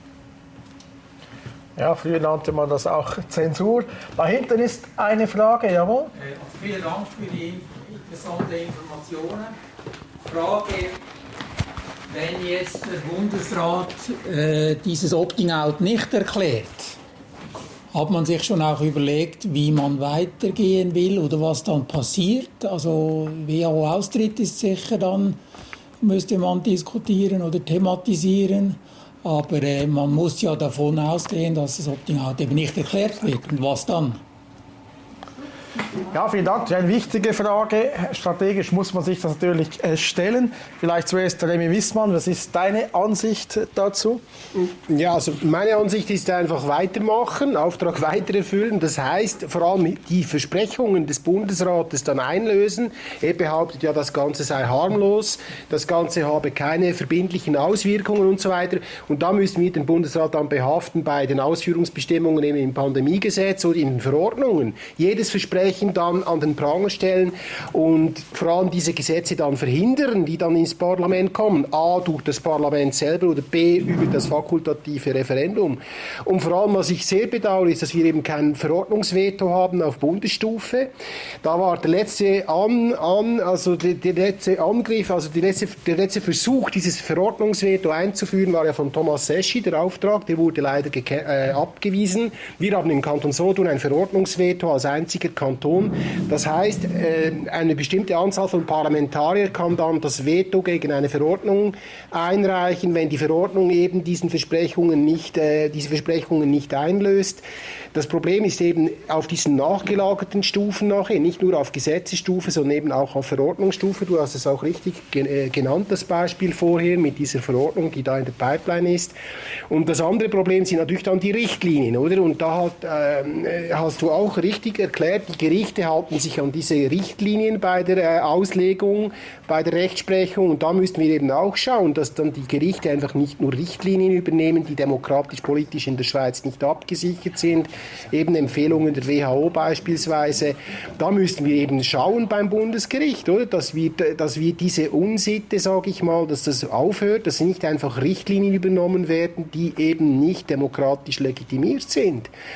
Ja, früher nannte man das auch Zensur. Da hinten ist eine Frage, jawohl. Äh, vielen Dank für die interessanten Informationen. Frage, wenn jetzt der Bundesrat äh, dieses Opting-out nicht erklärt, hat man sich schon auch überlegt, wie man weitergehen will oder was dann passiert? Also W H O-Austritt ist sicher dann, müsste man diskutieren oder thematisieren. Aber äh, man muss ja davon ausgehen, dass das Opting-out eben nicht erklärt wird. Und was dann? Ja, vielen Dank. Das ist eine wichtige Frage. Strategisch muss man sich das natürlich stellen. Vielleicht zuerst Remy Wissmann. Was ist deine Ansicht dazu? Ja, also meine Ansicht ist einfach weitermachen, Auftrag weitererfüllen. Das heißt, vor allem die Versprechungen des Bundesrates dann einlösen. Er behauptet ja, das Ganze sei harmlos, das Ganze habe keine verbindlichen Auswirkungen und so weiter. Und da müssen wir den Bundesrat dann behaften bei den Ausführungsbestimmungen eben im Pandemiegesetz oder in den Verordnungen. Jedes Versprechen dann an den Pranger stellen und vor allem diese Gesetze dann verhindern, die dann ins Parlament kommen. A, durch das Parlament selber oder B, über das fakultative Referendum. Und vor allem, was ich sehr bedauere, ist, dass wir eben kein Verordnungsveto haben auf Bundesstufe. Da war der letzte, an, an, also der, der letzte Angriff, also die letzte, der letzte Versuch, dieses Verordnungsveto einzuführen, war ja von Thomas Seschi, der Auftrag, der wurde leider geke- äh, abgewiesen. Wir haben im Kanton Solothurn ein Verordnungsveto als einziger Kanton. Das heißt, eine bestimmte Anzahl von Parlamentariern kann dann das Veto gegen eine Verordnung einreichen, wenn die Verordnung eben diesen Versprechungen nicht, diese Versprechungen nicht einlöst. Das Problem ist eben auf diesen nachgelagerten Stufen nachher, nicht nur auf Gesetzesstufe, sondern eben auch auf Verordnungsstufe. Du hast es auch richtig genannt, das Beispiel vorher mit dieser Verordnung, die da in der Pipeline ist. Und das andere Problem sind natürlich dann die Richtlinien, oder? Und da hat, äh, hast du auch richtig erklärt, die Gerichte halten sich an diese Richtlinien bei der äh, Auslegung, bei der Rechtsprechung. Und da müssten wir eben auch schauen, dass dann die Gerichte einfach nicht nur Richtlinien übernehmen, die demokratisch-politisch in der Schweiz nicht abgesichert sind, eben Empfehlungen der W H O beispielsweise. Da müssten wir eben schauen beim Bundesgericht, oder? Dass wir, dass wir diese Unsitte, sage ich mal, dass das aufhört, dass nicht einfach Richtlinien übernommen werden, die eben nicht demokratisch legitimiert sind.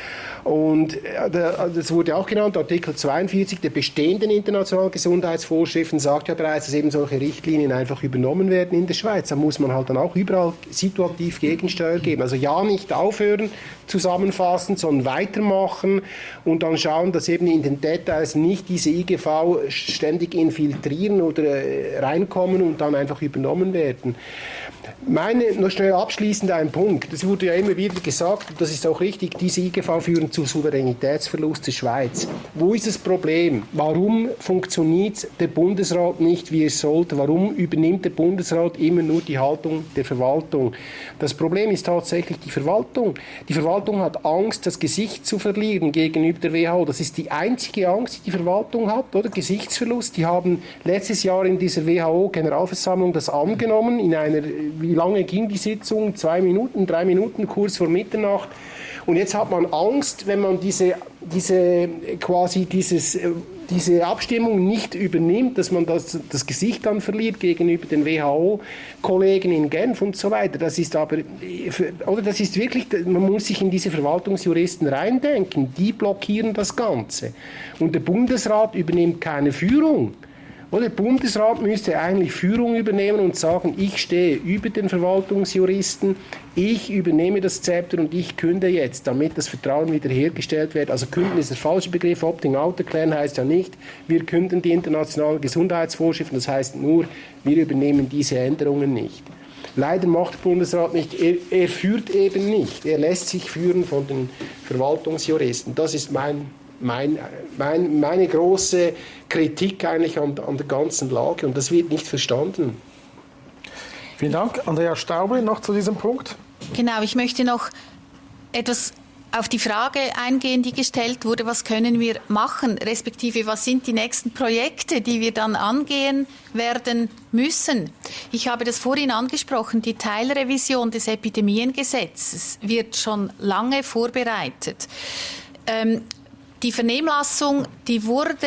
Und das wurde auch genannt, Artikel zweiundvierzig der bestehenden internationalen Gesundheitsvorschriften sagt ja bereits, dass eben solche Richtlinien einfach übernommen werden in der Schweiz. Da muss man halt dann auch überall situativ Gegensteuer geben. Also ja, nicht aufhören, zusammenfassen, sondern weitermachen und dann schauen, dass eben in den Details nicht diese I G V ständig infiltrieren oder reinkommen und dann einfach übernommen werden. Meine, noch schnell abschließend ein Punkt. Das wurde ja immer wieder gesagt, und das ist auch richtig, diese I G V führen zu Souveränitätsverlust der Schweiz. Wo ist das Problem? Warum funktioniert der Bundesrat nicht, wie es sollte? Warum übernimmt der Bundesrat immer nur die Haltung der Verwaltung? Das Problem ist tatsächlich die Verwaltung. Die Verwaltung hat Angst, das Gesicht zu verlieren gegenüber der W H O. Das ist die einzige Angst, die die Verwaltung hat, oder? Gesichtsverlust. Die haben letztes Jahr in dieser W H O-Generalversammlung das angenommen, in einer, wie lange ging die Sitzung? Zwei Minuten, drei Minuten, kurz vor Mitternacht. Und jetzt hat man Angst, wenn man diese, diese, quasi dieses, diese Abstimmung nicht übernimmt, dass man das, das Gesicht dann verliert gegenüber den W H O-Kollegen in Genf und so weiter. Das ist aber, oder das ist wirklich, man muss sich in diese Verwaltungsjuristen reindenken. Die blockieren das Ganze. Und der Bundesrat übernimmt keine Führung. Der Bundesrat müsste eigentlich Führung übernehmen und sagen, ich stehe über den Verwaltungsjuristen, ich übernehme das Zepter und ich künde jetzt, damit das Vertrauen wiederhergestellt wird. Also künden ist der falsche Begriff, Opting-out erklären heißt ja nicht, wir künden die internationalen Gesundheitsvorschriften, das heißt nur, wir übernehmen diese Änderungen nicht. Leider macht der Bundesrat nicht, er, er führt eben nicht, er lässt sich führen von den Verwaltungsjuristen. Das ist mein Mein, mein, meine große Kritik eigentlich an, an der ganzen Lage und das wird nicht verstanden. Vielen Dank. Andrea Staubli noch zu diesem Punkt. Genau, ich möchte noch etwas auf die Frage eingehen, die gestellt wurde, was können wir machen, respektive was sind die nächsten Projekte, die wir dann angehen werden müssen. Ich habe das vorhin angesprochen, die Teilrevision des Epidemiengesetzes wird schon lange vorbereitet. Ähm, Die Vernehmlassung, die wurde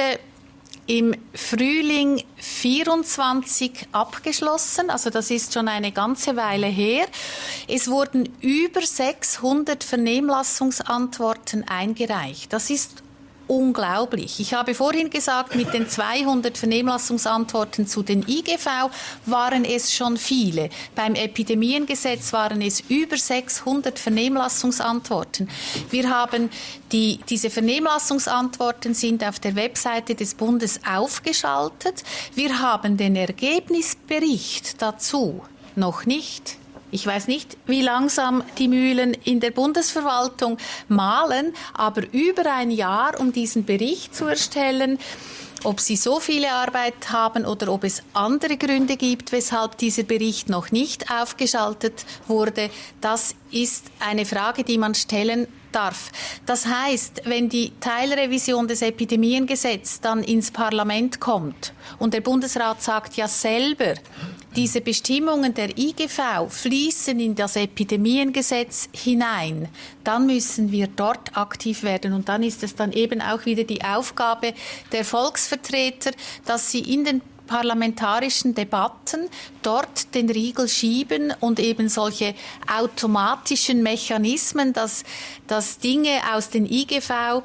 im Frühling vierundzwanzig abgeschlossen, also das ist schon eine ganze Weile her. Es wurden über sechshundert Vernehmlassungsantworten eingereicht. Das ist unglaublich. Ich habe vorhin gesagt, mit den zweihundert Vernehmlassungsantworten zu den I G V waren es schon viele. Beim Epidemiengesetz waren es über sechshundert Vernehmlassungsantworten. Wir haben die, diese Vernehmlassungsantworten sind auf der Webseite des Bundes aufgeschaltet. Wir haben den Ergebnisbericht dazu noch nicht. Ich weiß nicht, wie langsam die Mühlen in der Bundesverwaltung mahlen, aber über ein Jahr, um diesen Bericht zu erstellen, ob sie so viele Arbeit haben oder ob es andere Gründe gibt, weshalb dieser Bericht noch nicht aufgeschaltet wurde, das ist eine Frage, die man stellen darf. Das heißt, wenn die Teilrevision des Epidemiengesetzes dann ins Parlament kommt und der Bundesrat sagt ja selber, diese Bestimmungen der I G V fließen in das Epidemiengesetz hinein, dann müssen wir dort aktiv werden. Und dann ist es dann eben auch wieder die Aufgabe der Volksvertreter, dass sie in den parlamentarischen Debatten dort den Riegel schieben und eben solche automatischen Mechanismen, dass, dass Dinge aus den I G V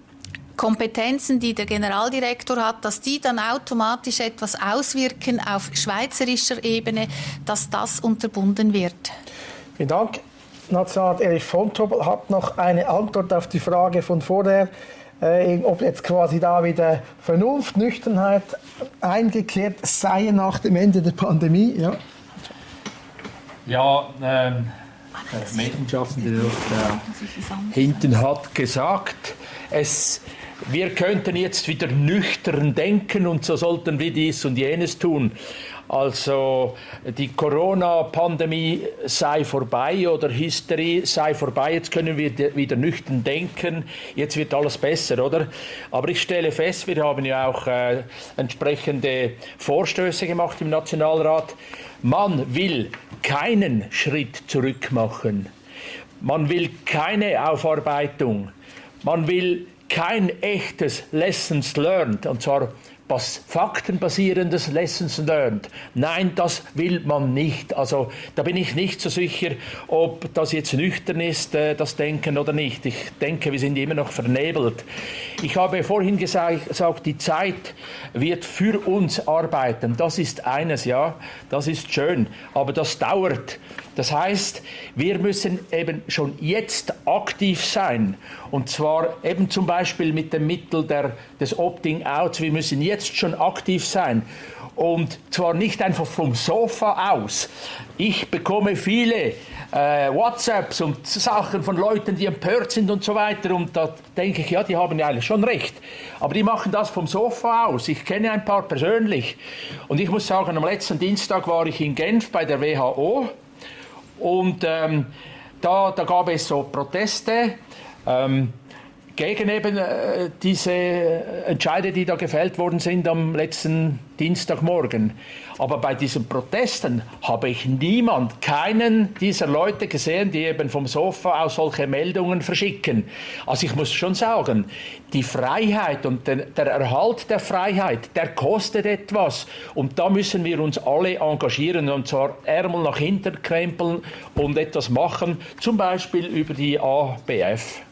Kompetenzen, die der Generaldirektor hat, dass die dann automatisch etwas auswirken auf schweizerischer Ebene, dass das unterbunden wird. Vielen Dank. Nationalrat Erich von Tobel hat noch eine Antwort auf die Frage von vorher, äh, ob jetzt quasi da wieder Vernunft, Nüchternheit eingekehrt sei nach dem Ende der Pandemie. Ja, ja ähm, der Medienschaffende äh, hinten hat gesagt, es wir könnten jetzt wieder nüchtern denken und so sollten wir dies und jenes tun. Also die Corona-Pandemie sei vorbei oder Hysterie sei vorbei, jetzt können wir wieder nüchtern denken, jetzt wird alles besser, oder? Aber ich stelle fest, wir haben ja auch äh, entsprechende Vorstöße gemacht im Nationalrat. Man will keinen Schritt zurück machen. Man will keine Aufarbeitung. Man will kein echtes Lessons learned, und zwar was faktenbasierendes Lessons learned. Nein, das will man nicht. Also da bin ich nicht so sicher, ob das jetzt nüchtern ist, äh, das Denken oder nicht. Ich denke, wir sind immer noch vernebelt. Ich habe vorhin gesagt, die Zeit wird für uns arbeiten. Das ist eines, ja, das ist schön, aber das dauert. Das heißt, wir müssen eben schon jetzt aktiv sein. Und zwar eben zum Beispiel mit dem Mittel der, des Opting-Outs. Wir müssen jetzt schon aktiv sein. Und zwar nicht einfach vom Sofa aus. Ich bekomme viele äh, WhatsApps und Sachen von Leuten, die empört sind und so weiter. Und da denke ich, ja, die haben ja eigentlich schon recht. Aber die machen das vom Sofa aus. Ich kenne ein paar persönlich. Und ich muss sagen, am letzten Dienstag war ich in Genf bei der W H O. Und ähm, da, da gab es so Proteste ähm, gegen eben äh, diese Entscheide, die da gefällt worden sind am letzten Dienstagmorgen. Aber bei diesen Protesten habe ich niemand, keinen dieser Leute gesehen, die eben vom Sofa aus solche Meldungen verschicken. Also ich muss schon sagen, die Freiheit und der, der Erhalt der Freiheit, der kostet etwas. Und da müssen wir uns alle engagieren, und zwar Ärmel nach hinten krempeln und etwas machen, zum Beispiel über die A B F.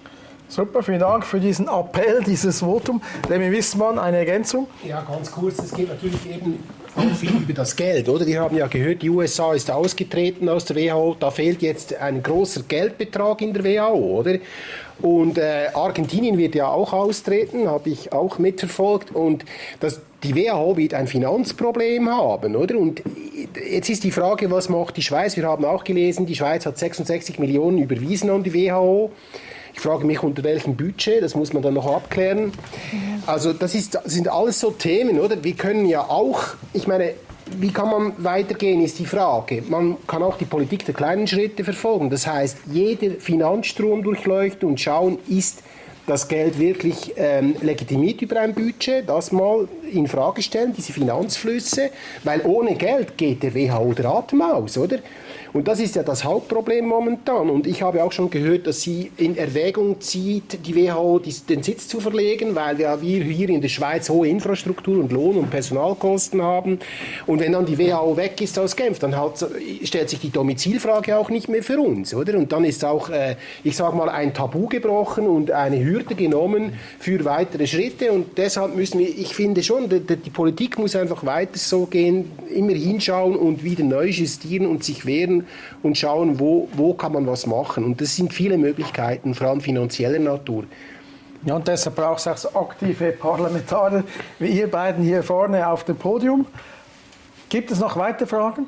Super, vielen Dank für diesen Appell, dieses Votum. Remy Wissmann, eine Ergänzung? Ja, ganz kurz, es geht natürlich eben auch viel über das Geld, oder? Wir haben ja gehört, die U S A ist ausgetreten aus der W H O, da fehlt jetzt ein großer Geldbetrag in der W H O, oder? Und äh, Argentinien wird ja auch austreten, habe ich auch mitverfolgt, und das, die W H O wird ein Finanzproblem haben, oder? Und jetzt ist die Frage, was macht die Schweiz? Wir haben auch gelesen, die Schweiz hat sechsundsechzig Millionen überwiesen an die W H O. Ich frage mich, unter welchem Budget, das muss man dann noch abklären. Also das, ist, das sind alles so Themen, oder? Wir können ja auch, ich meine, wie kann man weitergehen, ist die Frage. Man kann auch die Politik der kleinen Schritte verfolgen. Das heißt, jeder Finanzstrom durchleuchten und schauen, ist das Geld wirklich ähm, legitimiert über ein Budget, das mal in Frage stellen, diese Finanzflüsse, weil ohne Geld geht der W H O der Atem aus, oder? Und das ist ja das Hauptproblem momentan. Und ich habe auch schon gehört, dass sie in Erwägung zieht, die W H O den Sitz zu verlegen, weil wir hier in der Schweiz hohe Infrastruktur und Lohn- und Personalkosten haben. Und wenn dann die W H O weg ist aus Genf, dann halt, stellt sich die Domizilfrage auch nicht mehr für uns, oder? Und dann ist auch, äh, ich sage mal, ein Tabu gebrochen und eine Hürde genommen für weitere Schritte. Und deshalb müssen wir, ich finde schon, die, die Politik muss einfach weiter so gehen, immer hinschauen und wieder neu justieren und sich wehren und schauen, wo, wo kann man was machen. Und das sind viele Möglichkeiten, vor allem finanzieller Natur. Ja, und deshalb braucht es auch so aktive Parlamentarier wie ihr beiden hier vorne auf dem Podium. Gibt es noch weitere Fragen?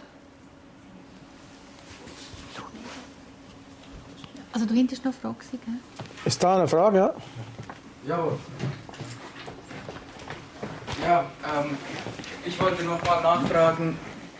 Also du hinterst noch Frage, gell? Ist da eine Frage, ja? Ja, ja ähm, ich wollte noch mal nachfragen,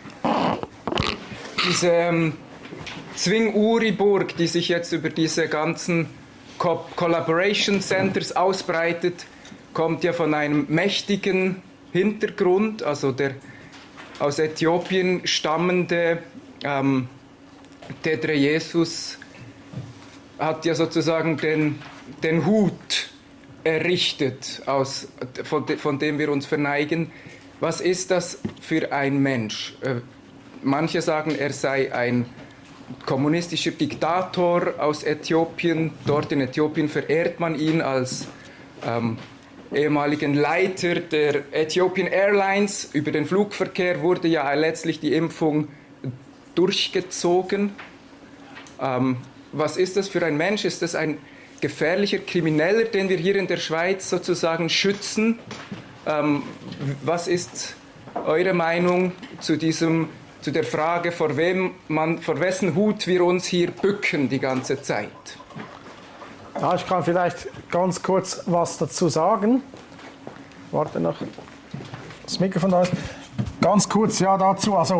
diese ähm, Zwing-Uri-Burg, die sich jetzt über diese ganzen Co- Collaboration Centers ausbreitet, kommt ja von einem mächtigen Hintergrund, also der aus Äthiopien stammende ähm, Tedre Jesus hat ja sozusagen den, den Hut errichtet, aus, von, de, von dem wir uns verneigen. Was ist das für ein Mensch? Äh, manche sagen, er sei ein kommunistischer Diktator aus Äthiopien. Dort in Äthiopien verehrt man ihn als ähm, ehemaligen Leiter der Ethiopian Airlines. Über den Flugverkehr wurde ja letztlich die Impfung durchgezogen. Ähm, was ist das für ein Mensch? Ist das ein gefährlicher Krimineller, den wir hier in der Schweiz sozusagen schützen? Ähm, was ist eure Meinung zu diesem, zu der Frage, vor wem man, vor wessen Hut wir uns hier bücken die ganze Zeit? Ja, ich kann vielleicht ganz kurz was dazu sagen. Warte noch, das Mikrofon da ist. Ganz kurz, ja, dazu. Also,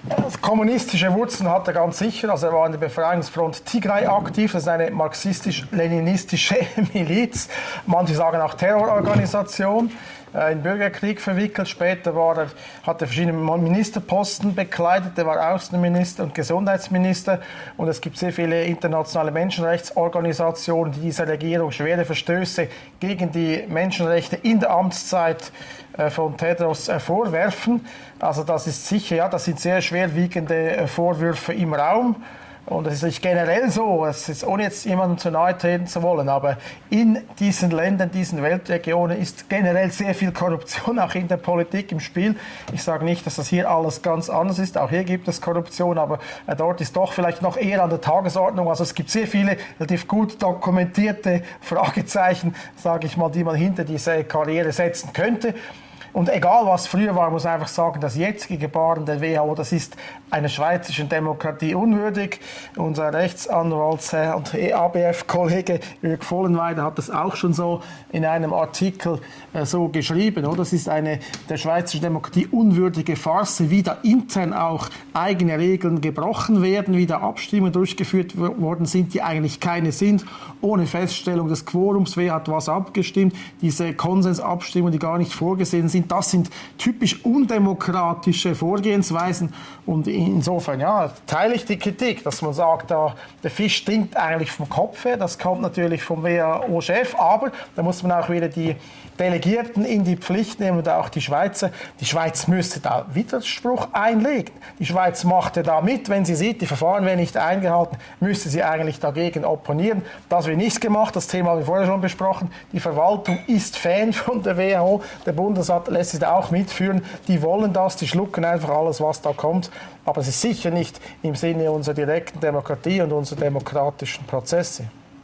Kommunistische Wurzeln hat er ganz sicher. Also er war in der Befreiungsfront Tigray aktiv. Das ist eine marxistisch-leninistische Miliz. Manche sagen auch Terrororganisation. In Bürgerkrieg verwickelt. Später war er, hat er verschiedene Ministerposten bekleidet. Er war Außenminister und Gesundheitsminister. Und es gibt sehr viele internationale Menschenrechtsorganisationen, die dieser Regierung schwere Verstöße gegen die Menschenrechte in der Amtszeit von Tedros vorwerfen. Also das ist sicher, ja, das sind sehr schwerwiegende Vorwürfe im Raum. Und es ist nicht generell so, es ist, ohne jetzt jemandem zu nahe treten zu wollen, aber in diesen Ländern, diesen Weltregionen ist generell sehr viel Korruption, auch in der Politik im Spiel. Ich sage nicht, dass das hier alles ganz anders ist, auch hier gibt es Korruption, aber dort ist doch vielleicht noch eher an der Tagesordnung. Also es gibt sehr viele relativ gut dokumentierte Fragezeichen, sage ich mal, die man hinter diese Karriere setzen könnte. Und egal was früher war, muss einfach sagen, das jetzige Gebaren der W H O, das ist einer schweizerischen Demokratie unwürdig. Unser Rechtsanwalt und A B F-Kollege Jörg Vollenweider hat das auch schon so in einem Artikel äh, so geschrieben. Oder? Das ist eine der schweizerischen Demokratie unwürdige Farce, wie da intern auch eigene Regeln gebrochen werden, wie da Abstimmungen durchgeführt worden sind, die eigentlich keine sind, ohne Feststellung des Quorums, wer hat was abgestimmt, diese Konsensabstimmungen, die gar nicht vorgesehen sind. Das sind typisch undemokratische Vorgehensweisen und insofern ja, teile ich die Kritik, dass man sagt, da, der Fisch stinkt eigentlich vom Kopf her, das kommt natürlich vom W H O-Chef, aber da muss man auch wieder die Delegierten in die Pflicht nehmen und auch die Schweizer. Die Schweiz müsste da Widerspruch einlegen. Die Schweiz machte da mit, wenn sie sieht, die Verfahren werden nicht eingehalten, müsste sie eigentlich dagegen opponieren. Das wird nicht gemacht, das Thema haben wir vorher schon besprochen. Die Verwaltung ist Fan von der W H O, der Bundesrat lässt sich da auch mitführen. Die wollen das, die schlucken einfach alles, was da kommt. Aber es ist sicher nicht im Sinne unserer direkten Demokratie und unserer demokratischen Prozesse.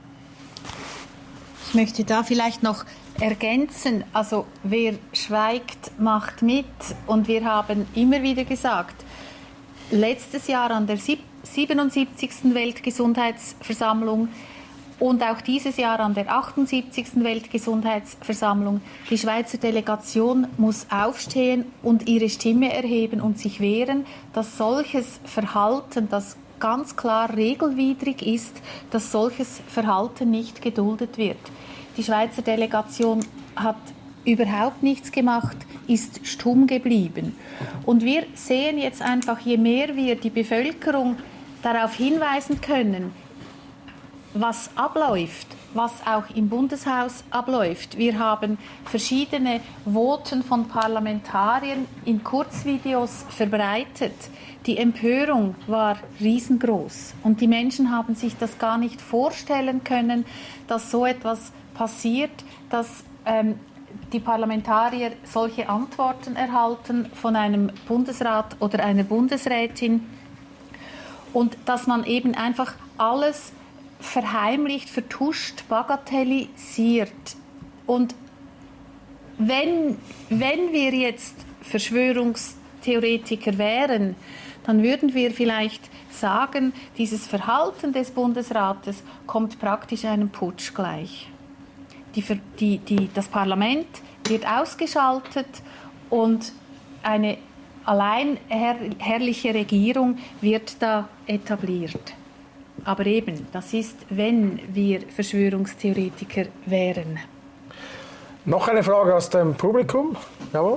Ich möchte da vielleicht noch ergänzen, also wer schweigt, macht mit. Und wir haben immer wieder gesagt, letztes Jahr an der siebenundsiebzigsten Weltgesundheitsversammlung und auch dieses Jahr an der achtundsiebzigsten Weltgesundheitsversammlung, die Schweizer Delegation muss aufstehen und ihre Stimme erheben und sich wehren, dass solches Verhalten, das ganz klar regelwidrig ist, dass solches Verhalten nicht geduldet wird. Die Schweizer Delegation hat überhaupt nichts gemacht, ist stumm geblieben. Und wir sehen jetzt einfach, je mehr wir die Bevölkerung darauf hinweisen können, was abläuft, was auch im Bundeshaus abläuft. Wir haben verschiedene Voten von Parlamentariern in Kurzvideos verbreitet. Die Empörung war riesengroß und die Menschen haben sich das gar nicht vorstellen können, dass so etwas passiert, dass ähm, die Parlamentarier solche Antworten erhalten von einem Bundesrat oder einer Bundesrätin und dass man eben einfach alles verheimlicht, vertuscht, bagatellisiert. Und wenn, wenn wir jetzt Verschwörungstheoretiker wären, dann würden wir vielleicht sagen, dieses Verhalten des Bundesrates kommt praktisch einem Putsch gleich. Die, die, die, das Parlament wird ausgeschaltet und eine allein herr, herrliche Regierung wird da etabliert. Aber eben, das ist, wenn wir Verschwörungstheoretiker wären. Noch eine Frage aus dem Publikum. Jawohl.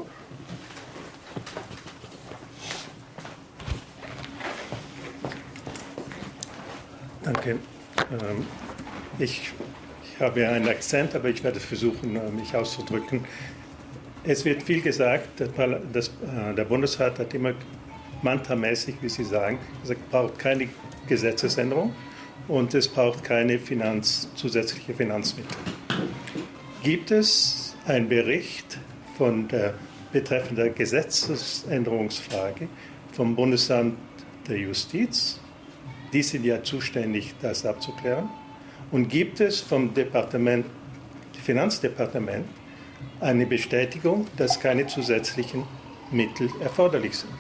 Danke. Ähm, ich, ich habe ja einen Akzent, aber ich werde versuchen, mich auszudrücken. Es wird viel gesagt, das, der Bundesrat hat immer mantramäßig, wie Sie sagen, gesagt, es braucht keine Gesetzesänderung und es braucht keine Finanz, zusätzliche Finanzmittel. Gibt es einen Bericht von der betreffenden Gesetzesänderungsfrage vom Bundesamt der Justiz? Die sind ja zuständig, das abzuklären. Und gibt es vom Departement, Finanzdepartement eine Bestätigung, dass keine zusätzlichen Mittel erforderlich sind?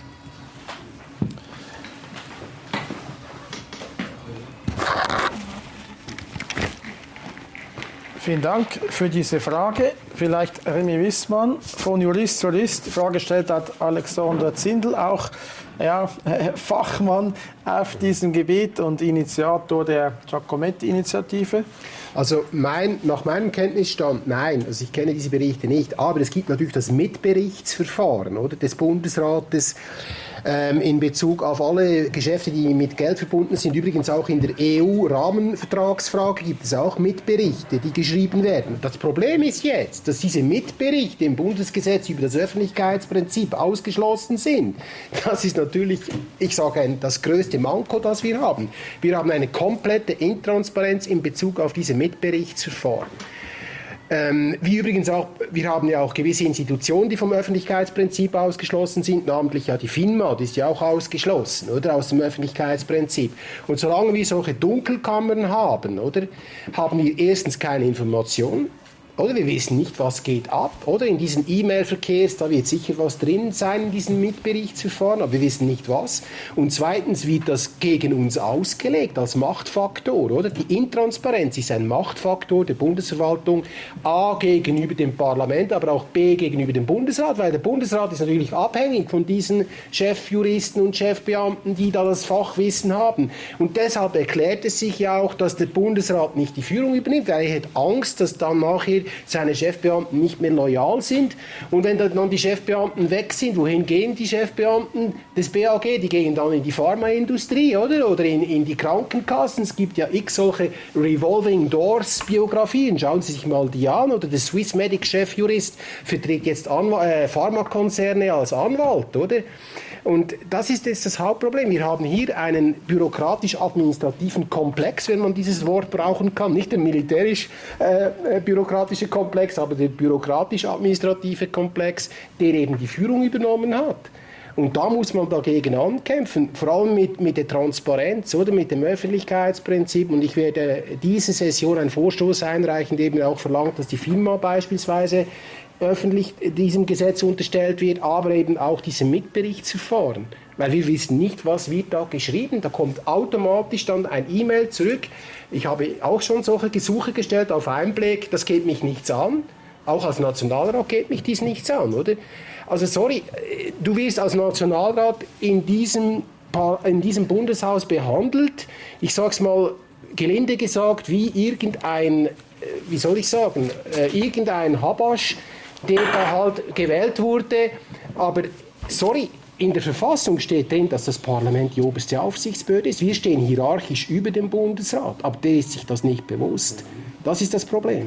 Vielen Dank für diese Frage. vielleicht Remy Wissmann von Jurist zu Jurist. Die Frage stellt hat Alexander Zindel, auch ja, Fachmann auf diesem Gebiet und Initiator der Giacometti-Initiative. Also mein, nach meinem Kenntnisstand, nein, also ich kenne diese Berichte nicht, aber es gibt natürlich das Mitberichtsverfahren, oder, des Bundesrates ähm, in Bezug auf alle Geschäfte, die mit Geld verbunden sind. Übrigens auch in der E U-Rahmenvertragsfrage gibt es auch Mitberichte, die geschrieben werden. Das Problem ist jetzt, dass diese Mitberichte im Bundesgesetz über das Öffentlichkeitsprinzip ausgeschlossen sind. Das ist natürlich, ich sage, das größte Manko, das wir haben. Wir haben eine komplette Intransparenz in Bezug auf diese Mitberichtsverfahren. Ähm, wie übrigens auch, wir haben ja auch gewisse Institutionen, die vom Öffentlichkeitsprinzip ausgeschlossen sind, namentlich ja die FINMA, die ist ja auch ausgeschlossen, oder, aus dem Öffentlichkeitsprinzip. Und solange wir solche Dunkelkammern haben, oder, haben wir erstens keine Information. Oder wir wissen nicht, was geht ab. Oder in diesen E-Mail-Verkehrs, da wird sicher was drin sein in diesem Mitberichtsverfahren, aber wir wissen nicht was. Und zweitens wird das gegen uns ausgelegt als Machtfaktor. Oder? Die Intransparenz ist ein Machtfaktor der Bundesverwaltung, A gegenüber dem Parlament, aber auch B gegenüber dem Bundesrat, weil der Bundesrat ist natürlich abhängig von diesen Chefjuristen und Chefbeamten, die da das Fachwissen haben. Und deshalb erklärt es sich ja auch, dass der Bundesrat nicht die Führung übernimmt, weil er hat Angst, dass dann nachher seine Chefbeamten nicht mehr loyal sind. Und wenn dann die Chefbeamten weg sind, wohin gehen die Chefbeamten des B A G? Die gehen dann in die Pharmaindustrie, oder? Oder in, in die Krankenkassen. Es gibt ja x solche Revolving Doors Biografien. Schauen Sie sich mal die an. Oder der Swissmedic Chefjurist vertritt jetzt Anw- äh, Pharmakonzerne als Anwalt, oder? Und das ist jetzt das Hauptproblem. Wir haben hier einen bürokratisch-administrativen Komplex, wenn man dieses Wort brauchen kann. Nicht der militärisch-bürokratische äh, Komplex, aber der bürokratisch-administrative Komplex, der eben die Führung übernommen hat. Und da muss man dagegen ankämpfen, vor allem mit, mit der Transparenz oder mit dem Öffentlichkeitsprinzip. Und ich werde diese Session einen Vorstoß einreichen, der eben auch verlangt, dass die FINMA beispielsweise öffentlich diesem Gesetz unterstellt wird, aber eben auch diesem Mitberichtsverfahren. Weil wir wissen nicht, was wird da geschrieben. Da kommt automatisch dann ein E-Mail zurück. Ich habe auch schon solche Gesuche gestellt auf Einblick, das geht mich nichts an. Auch als Nationalrat geht mich dies nichts an, oder? Also sorry, du wirst als Nationalrat in diesem, in diesem Bundeshaus behandelt, ich sage es mal gelinde gesagt, wie irgendein, wie soll ich sagen, irgendein Habasch, der da halt gewählt wurde, aber sorry, in der Verfassung steht drin, dass das Parlament die oberste Aufsichtsbehörde ist. Wir stehen hierarchisch über dem Bundesrat, aber der ist sich das nicht bewusst. Das ist das Problem.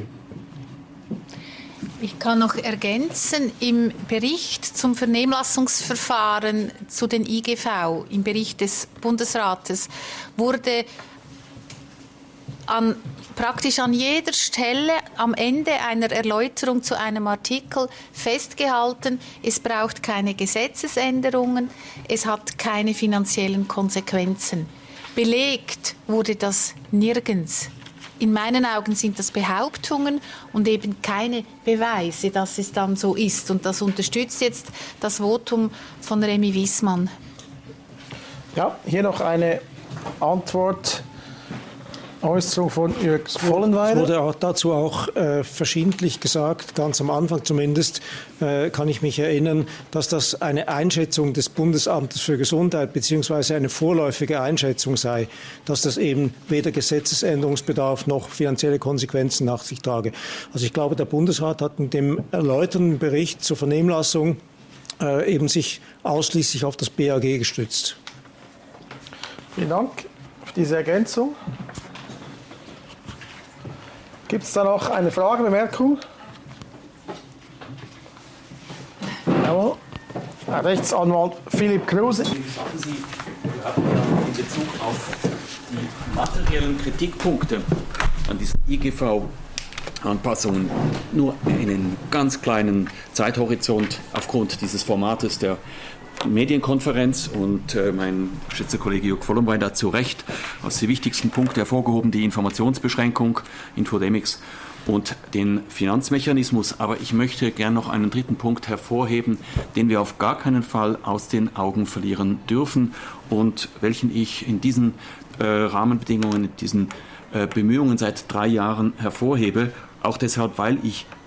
Ich kann noch ergänzen, im Bericht zum Vernehmlassungsverfahren zu den I G V, im Bericht des Bundesrates, wurde an praktisch an jeder Stelle am Ende einer Erläuterung zu einem Artikel festgehalten, es braucht keine Gesetzesänderungen, es hat keine finanziellen Konsequenzen. Belegt wurde das nirgends. In meinen Augen sind das Behauptungen und eben keine Beweise, dass es dann so ist. Und das unterstützt jetzt das Votum von Remy Wissmann. Ja, hier noch eine Antwort. Äußerung von Jörg Vollenweider. Es wurde dazu auch äh, verschiedentlich gesagt, ganz am Anfang zumindest, äh, kann ich mich erinnern, dass das eine Einschätzung des Bundesamtes für Gesundheit beziehungsweise eine vorläufige Einschätzung sei, dass das eben weder Gesetzesänderungsbedarf noch finanzielle Konsequenzen nach sich trage. Also ich glaube, der Bundesrat hat in dem erläuternden Bericht zur Vernehmlassung äh, eben sich ausschließlich auf das B A G gestützt. Vielen Dank für diese Ergänzung. Gibt es da noch eine Frage, Bemerkung? Jawohl. Herr Rechtsanwalt Philipp Kruse. Sagen Sie, wir hatten ja in Bezug auf die materiellen Kritikpunkte an diesen I G V-Anpassungen nur einen ganz kleinen Zeithorizont aufgrund dieses Formates der Medienkonferenz und äh, mein geschätzter Kollege Jörg Vollenweider hat zu Recht als die wichtigsten Punkte hervorgehoben, die Informationsbeschränkung, Infodemics und den Finanzmechanismus. Aber ich möchte gern noch einen dritten Punkt hervorheben, den wir auf gar keinen Fall aus den Augen verlieren dürfen und welchen ich in diesen äh, Rahmenbedingungen, in diesen äh, Bemühungen seit drei Jahren hervorhebe. Auch deshalb, weil ich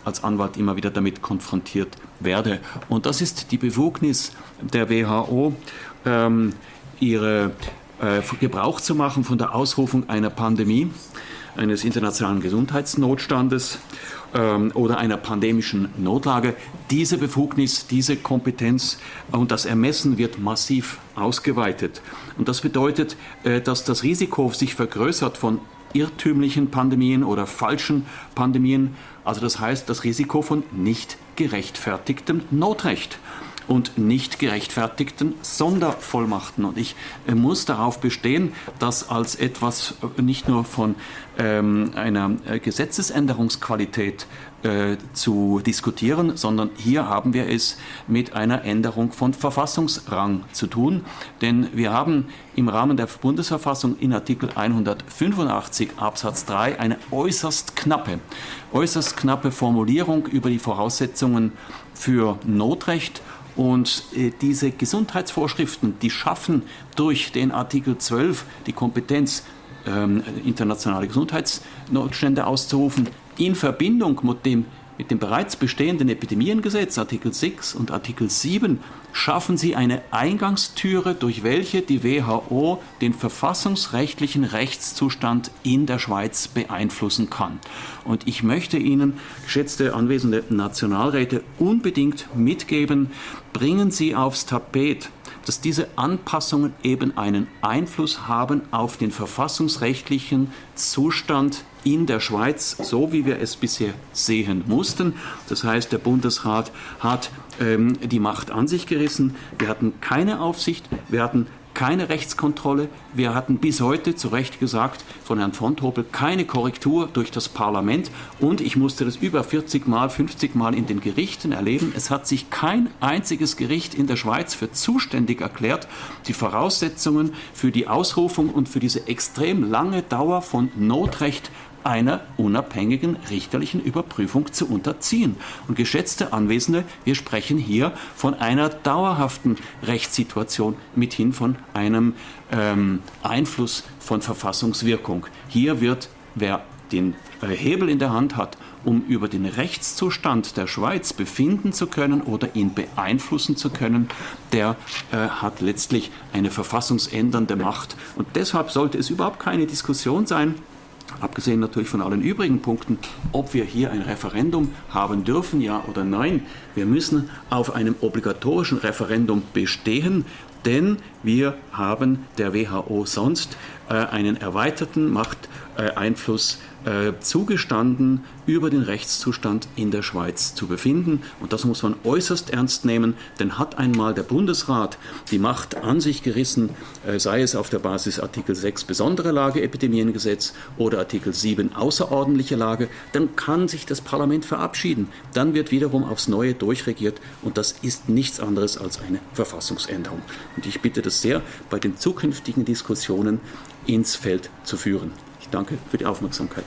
als Anwalt immer wieder damit konfrontiert werde. Und das ist die Befugnis der W H O, ähm, ihre äh, Gebrauch zu machen von der Ausrufung einer Pandemie, eines internationalen Gesundheitsnotstandes ähm, oder einer pandemischen Notlage. Diese Befugnis, diese Kompetenz und das Ermessen wird massiv ausgeweitet. Und das bedeutet, äh, dass das Risiko sich vergrößert von irrtümlichen Pandemien oder falschen Pandemien. Also das heißt, das Risiko von nicht gerechtfertigtem Notrecht und nicht gerechtfertigten Sondervollmachten. Und ich äh, muss darauf bestehen, das als etwas äh, nicht nur von ähm, einer äh, Gesetzesänderungsqualität äh, zu diskutieren, sondern hier haben wir es mit einer Änderung von Verfassungsrang zu tun. Denn wir haben im Rahmen der Bundesverfassung in Artikel hundertfünfundachtzig Absatz drei eine äußerst knappe, äußerst knappe Formulierung über die Voraussetzungen für Notrecht. Und äh, diese Gesundheitsvorschriften, die schaffen durch den Artikel zwölf die Kompetenz, ähm, internationale Gesundheitsnotstände auszurufen, in Verbindung mit dem, mit dem bereits bestehenden Epidemiengesetz, Artikel sechs und Artikel sieben, schaffen sie eine Eingangstüre, durch welche die W H O den verfassungsrechtlichen Rechtszustand in der Schweiz beeinflussen kann. Und ich möchte Ihnen, geschätzte anwesende Nationalräte, unbedingt mitgeben, bringen Sie aufs Tapet, dass diese Anpassungen eben einen Einfluss haben auf den verfassungsrechtlichen Zustand in der Schweiz, so wie wir es bisher sehen mussten. Das heißt, der Bundesrat hat ähm, die Macht an sich gerissen. Wir hatten keine Aufsicht, wir hatten keine Rechtskontrolle. Wir hatten bis heute, zu Recht gesagt, von Herrn von Tobel keine Korrektur durch das Parlament. Und ich musste das über vierzig Mal, fünfzig Mal in den Gerichten erleben. Es hat sich kein einziges Gericht in der Schweiz für zuständig erklärt, die Voraussetzungen für die Ausrufung und für diese extrem lange Dauer von Notrecht einer unabhängigen richterlichen Überprüfung zu unterziehen. Und geschätzte Anwesende, wir sprechen hier von einer dauerhaften Rechtssituation mithin von einem ähm, Einfluss von Verfassungswirkung. Hier wird, wer den äh, Hebel in der Hand hat, um über den Rechtszustand der Schweiz befinden zu können oder ihn beeinflussen zu können, der äh, hat letztlich eine verfassungsändernde Macht. Und deshalb sollte es überhaupt keine Diskussion sein, abgesehen natürlich von allen übrigen Punkten, ob wir hier ein Referendum haben dürfen, ja oder nein. Wir müssen auf einem obligatorischen Referendum bestehen, denn wir haben der W H O sonst äh, einen erweiterten Machteinfluss äh, zugestanden, über den Rechtszustand in der Schweiz zu befinden. Und das muss man äußerst ernst nehmen, denn hat einmal der Bundesrat die Macht an sich gerissen, äh, sei es auf der Basis Artikel sechs besondere Lage, Epidemiengesetz oder Artikel sieben außerordentliche Lage, dann kann sich das Parlament verabschieden. Dann wird wiederum aufs Neue durchregiert und das ist nichts anderes als eine Verfassungsänderung. Und ich bitte das sehr, bei den zukünftigen Diskussionen ins Feld zu führen. Ich danke für die Aufmerksamkeit.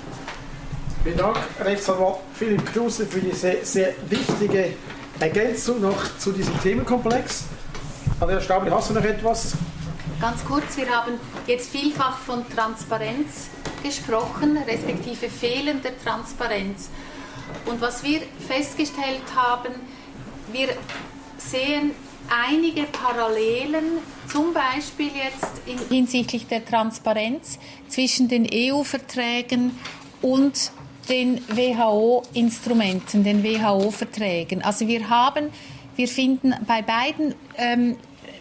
Vielen Dank, Rechtsanwalt Philipp Kruse, für diese sehr wichtige Ergänzung noch zu diesem Themenkomplex. Andrea Staubli, hast du noch etwas? Ganz kurz, wir haben jetzt vielfach von Transparenz gesprochen, respektive fehlender Transparenz. Und was wir festgestellt haben, wir sehen einige Parallelen, zum Beispiel jetzt in, hinsichtlich der Transparenz zwischen den E U-Verträgen und den W H O-Instrumenten, den W H O-Verträgen. Also wir haben, wir finden bei beiden ähm,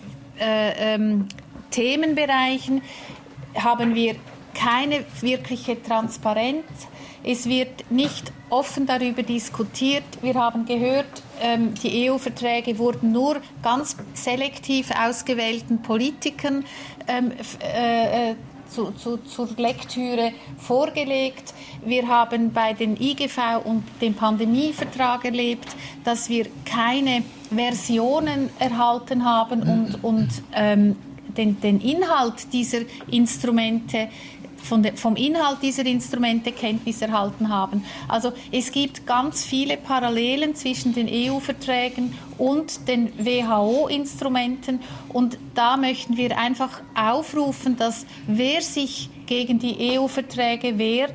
äh, ähm, Themenbereichen haben wir keine wirkliche Transparenz. Es wird nicht offen darüber diskutiert. Wir haben gehört, ähm, die E U-Verträge wurden nur ganz selektiv ausgewählten Politikern ähm, äh, zu, zu, zur Lektüre vorgelegt. Wir haben bei den I G V und dem Pandemievertrag erlebt, dass wir keine Versionen erhalten haben und, und ähm, den, den Inhalt dieser Instrumente Von de, vom Inhalt dieser Instrumente Kenntnis erhalten haben. Also es gibt ganz viele Parallelen zwischen den E U-Verträgen und den W H O-Instrumenten und da möchten wir einfach aufrufen, dass wer sich gegen die E U-Verträge wehrt,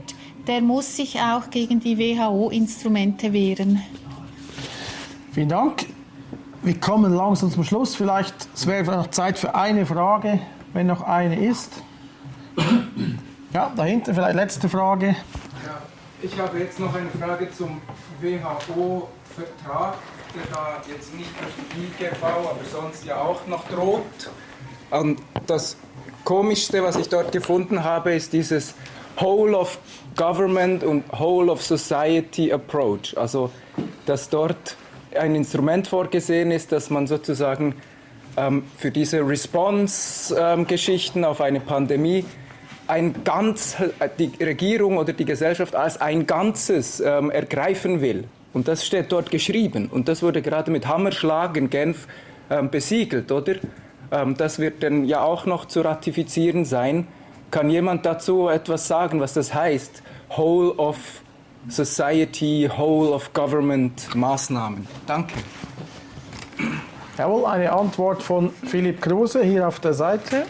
der muss sich auch gegen die W H O-Instrumente wehren. Vielen Dank. Wir kommen langsam zum Schluss. Vielleicht es wäre noch Zeit für eine Frage, wenn noch eine ist. Ja, dahinter vielleicht letzte Frage. Ja, ich habe jetzt noch eine Frage zum W H O-Vertrag, der da jetzt nicht durch die I G V, aber sonst ja auch noch droht. Und das Komischste, was ich dort gefunden habe, ist dieses Whole of Government und Whole of Society Approach. Also, dass dort ein Instrument vorgesehen ist, dass man sozusagen ähm, für diese Response-Geschichten ähm, auf eine Pandemie ein ganz, die Regierung oder die Gesellschaft als ein Ganzes ähm, ergreifen will. Und das steht dort geschrieben. Und das wurde gerade mit Hammerschlag in Genf ähm, besiegelt, oder? Ähm, das wird dann ja auch noch zu ratifizieren sein. Kann jemand dazu etwas sagen, was das heißt? Whole of Society, Whole of Government Maßnahmen. Danke. Jawohl, eine Antwort von Philipp Kruse hier auf der Seite.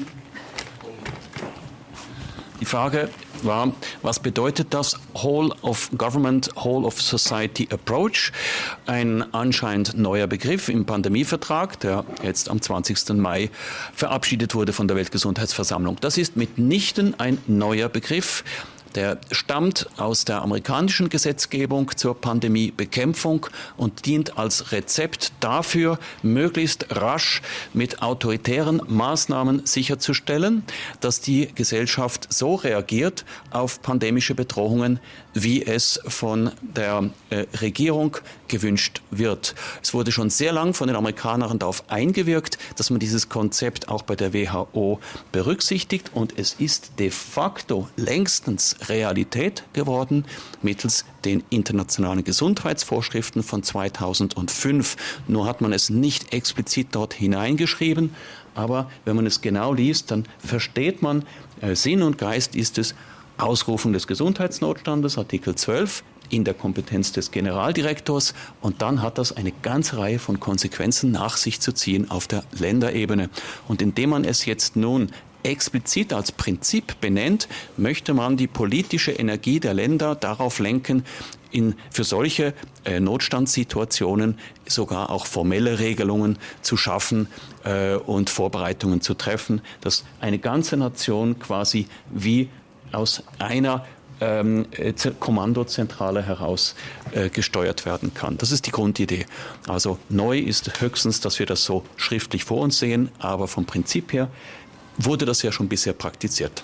Die Frage war, was bedeutet das Whole of Government, Whole of Society Approach? Ein anscheinend neuer Begriff im Pandemievertrag, der jetzt am zwanzigsten Mai verabschiedet wurde von der Weltgesundheitsversammlung. Das ist mitnichten ein neuer Begriff. Der stammt aus der amerikanischen Gesetzgebung zur Pandemiebekämpfung und dient als Rezept dafür, möglichst rasch mit autoritären Maßnahmen sicherzustellen, dass die Gesellschaft so reagiert auf pandemische Bedrohungen, wie es von der äh, Regierung gewünscht wird. Es wurde schon sehr lang von den Amerikanern darauf eingewirkt, dass man dieses Konzept auch bei der W H O berücksichtigt, und es ist de facto längstens Realität geworden mittels den internationalen Gesundheitsvorschriften von zweitausendfünf. Nur hat man es nicht explizit dort hineingeschrieben, aber wenn man es genau liest, dann versteht man, äh, Sinn und Geist ist es, Ausrufung des Gesundheitsnotstandes, Artikel zwölf, in der Kompetenz des Generaldirektors, und dann hat das eine ganze Reihe von Konsequenzen nach sich zu ziehen auf der Länderebene. Und indem man es jetzt nun explizit als Prinzip benennt, möchte man die politische Energie der Länder darauf lenken, in, für solche äh, Notstandssituationen sogar auch formelle Regelungen zu schaffen äh, und Vorbereitungen zu treffen, dass eine ganze Nation quasi wie aus einer ähm, Kommandozentrale heraus äh, gesteuert werden kann. Das ist die Grundidee. Also neu ist höchstens, dass wir das so schriftlich vor uns sehen, aber vom Prinzip her wurde das ja schon bisher praktiziert.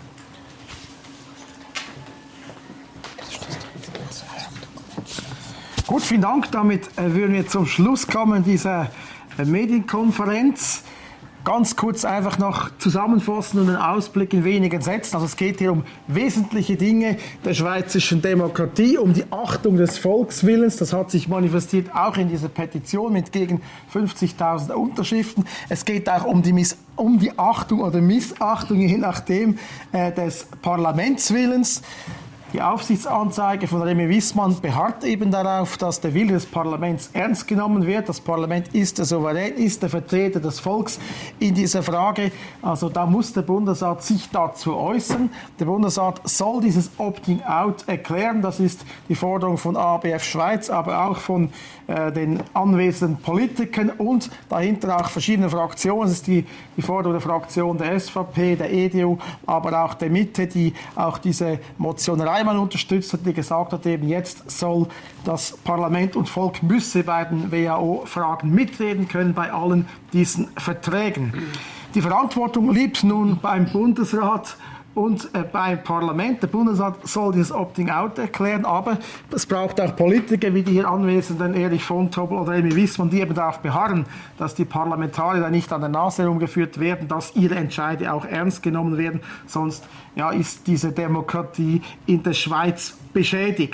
Gut, vielen Dank. Damit äh, würden wir zum Schluss kommen dieser äh, Medienkonferenz. Ganz kurz einfach noch zusammenfassen und einen Ausblick in wenigen Sätzen. Also es geht hier um wesentliche Dinge der schweizerischen Demokratie, um die Achtung des Volkswillens. Das hat sich manifestiert auch in dieser Petition mit gegen fünfzigtausend Unterschriften. Es geht auch um die, Miss- um die Achtung oder Missachtung, je nachdem, äh, des Parlamentswillens. Die Aufsichtsanzeige von Remy Wissmann beharrt eben darauf, dass der Wille des Parlaments ernst genommen wird. Das Parlament ist der Souverän, ist der Vertreter des Volks in dieser Frage. Also da muss der Bundesrat sich dazu äußern. Der Bundesrat soll dieses Opting-out erklären. Das ist die Forderung von A B F Schweiz, aber auch von äh, den anwesenden Politikern und dahinter auch verschiedene Fraktionen. Das ist die, die Forderung der Fraktion der S V P, der E D U, aber auch der Mitte, die auch diese Motionerei mal unterstützt hat, die gesagt hat, eben jetzt soll das Parlament und Volk müsse bei den W H O-Fragen mitreden können, bei allen diesen Verträgen. Die Verantwortung liegt nun beim Bundesrat und äh, beim Parlament. Der Bundesrat soll dieses Opting-out erklären, aber es braucht auch Politiker wie die hier anwesenden Erich von Tobel oder Remy Wissmann, die eben darauf beharren, dass die Parlamentarier da nicht an der Nase herumgeführt werden, dass ihre Entscheide auch ernst genommen werden, sonst ja, ist diese Demokratie in der Schweiz beschädigt.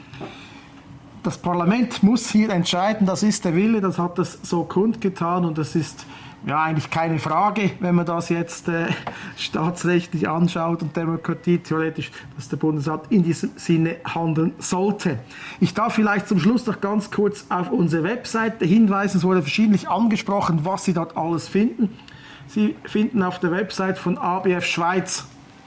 Das Parlament muss hier entscheiden, das ist der Wille, das hat es so kundgetan und das ist ja eigentlich keine Frage, wenn man das jetzt äh, staatsrechtlich anschaut und Demokratie theoretisch, dass der Bundesrat in diesem Sinne handeln sollte. Ich darf vielleicht zum Schluss noch ganz kurz auf unsere Webseite hinweisen. Es wurde verschiedentlich angesprochen, was Sie dort alles finden. Sie finden auf der Website von A B F Schweiz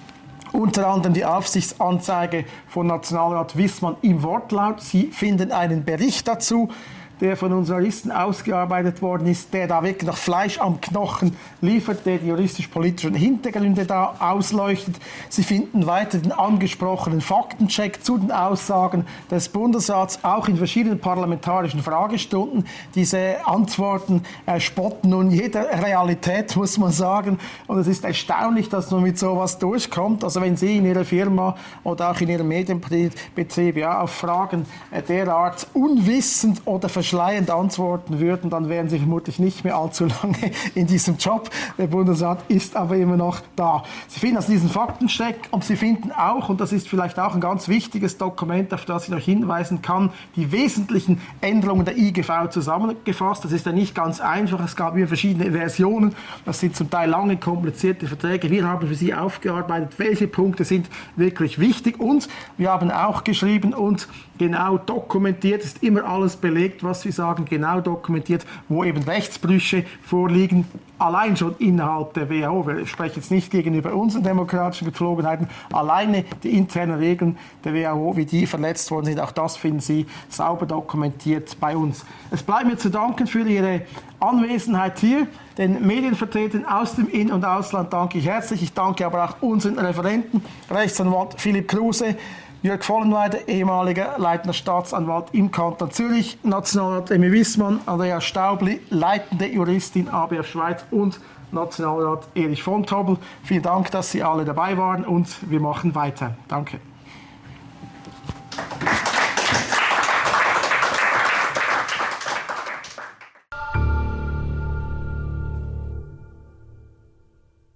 unter anderem die Aufsichtsanzeige von Nationalrat Wissmann im Wortlaut. Sie finden einen Bericht dazu, der von uns Juristen ausgearbeitet worden ist, der da wirklich noch Fleisch am Knochen liefert, der die juristisch-politischen Hintergründe da ausleuchtet. Sie finden weiter den angesprochenen Faktencheck zu den Aussagen des Bundesrats, auch in verschiedenen parlamentarischen Fragestunden. Diese Antworten äh, spotten nun jeder Realität, muss man sagen. Und es ist erstaunlich, dass man mit sowas durchkommt. Also wenn Sie in Ihrer Firma oder auch in Ihrem Medienbetrieb ja, auf Fragen äh, derart unwissend oder verschwunden schleiend antworten würden, dann wären Sie vermutlich nicht mehr allzu lange in diesem Job. Der Bundesrat ist aber immer noch da. Sie finden also diesen Faktencheck und Sie finden auch, und das ist vielleicht auch ein ganz wichtiges Dokument, auf das ich noch hinweisen kann, die wesentlichen Änderungen der I G V zusammengefasst. Das ist ja nicht ganz einfach. Es gab hier verschiedene Versionen. Das sind zum Teil lange, komplizierte Verträge. Wir haben für Sie aufgearbeitet, welche Punkte sind wirklich wichtig. Und wir haben auch geschrieben und genau dokumentiert, ist immer alles belegt, was wir sagen, genau dokumentiert, wo eben Rechtsbrüche vorliegen, allein schon innerhalb der W H O. Wir sprechen jetzt nicht gegenüber unseren demokratischen Gepflogenheiten, alleine die internen Regeln der W H O, wie die verletzt worden sind, auch das finden Sie sauber dokumentiert bei uns. Es bleibt mir zu danken für Ihre Anwesenheit hier. Den Medienvertretern aus dem In- und Ausland danke ich herzlich. Ich danke aber auch unseren Referenten, Rechtsanwalt Philipp Kruse, Jörg Vollenweider, ehemaliger leitender Staatsanwalt im Kanton Zürich, Nationalrat Emmy Wissmann, Andrea Staubli, leitende Juristin A B F Schweiz und Nationalrat Erich von Tobel. Vielen Dank, dass Sie alle dabei waren und wir machen weiter. Danke.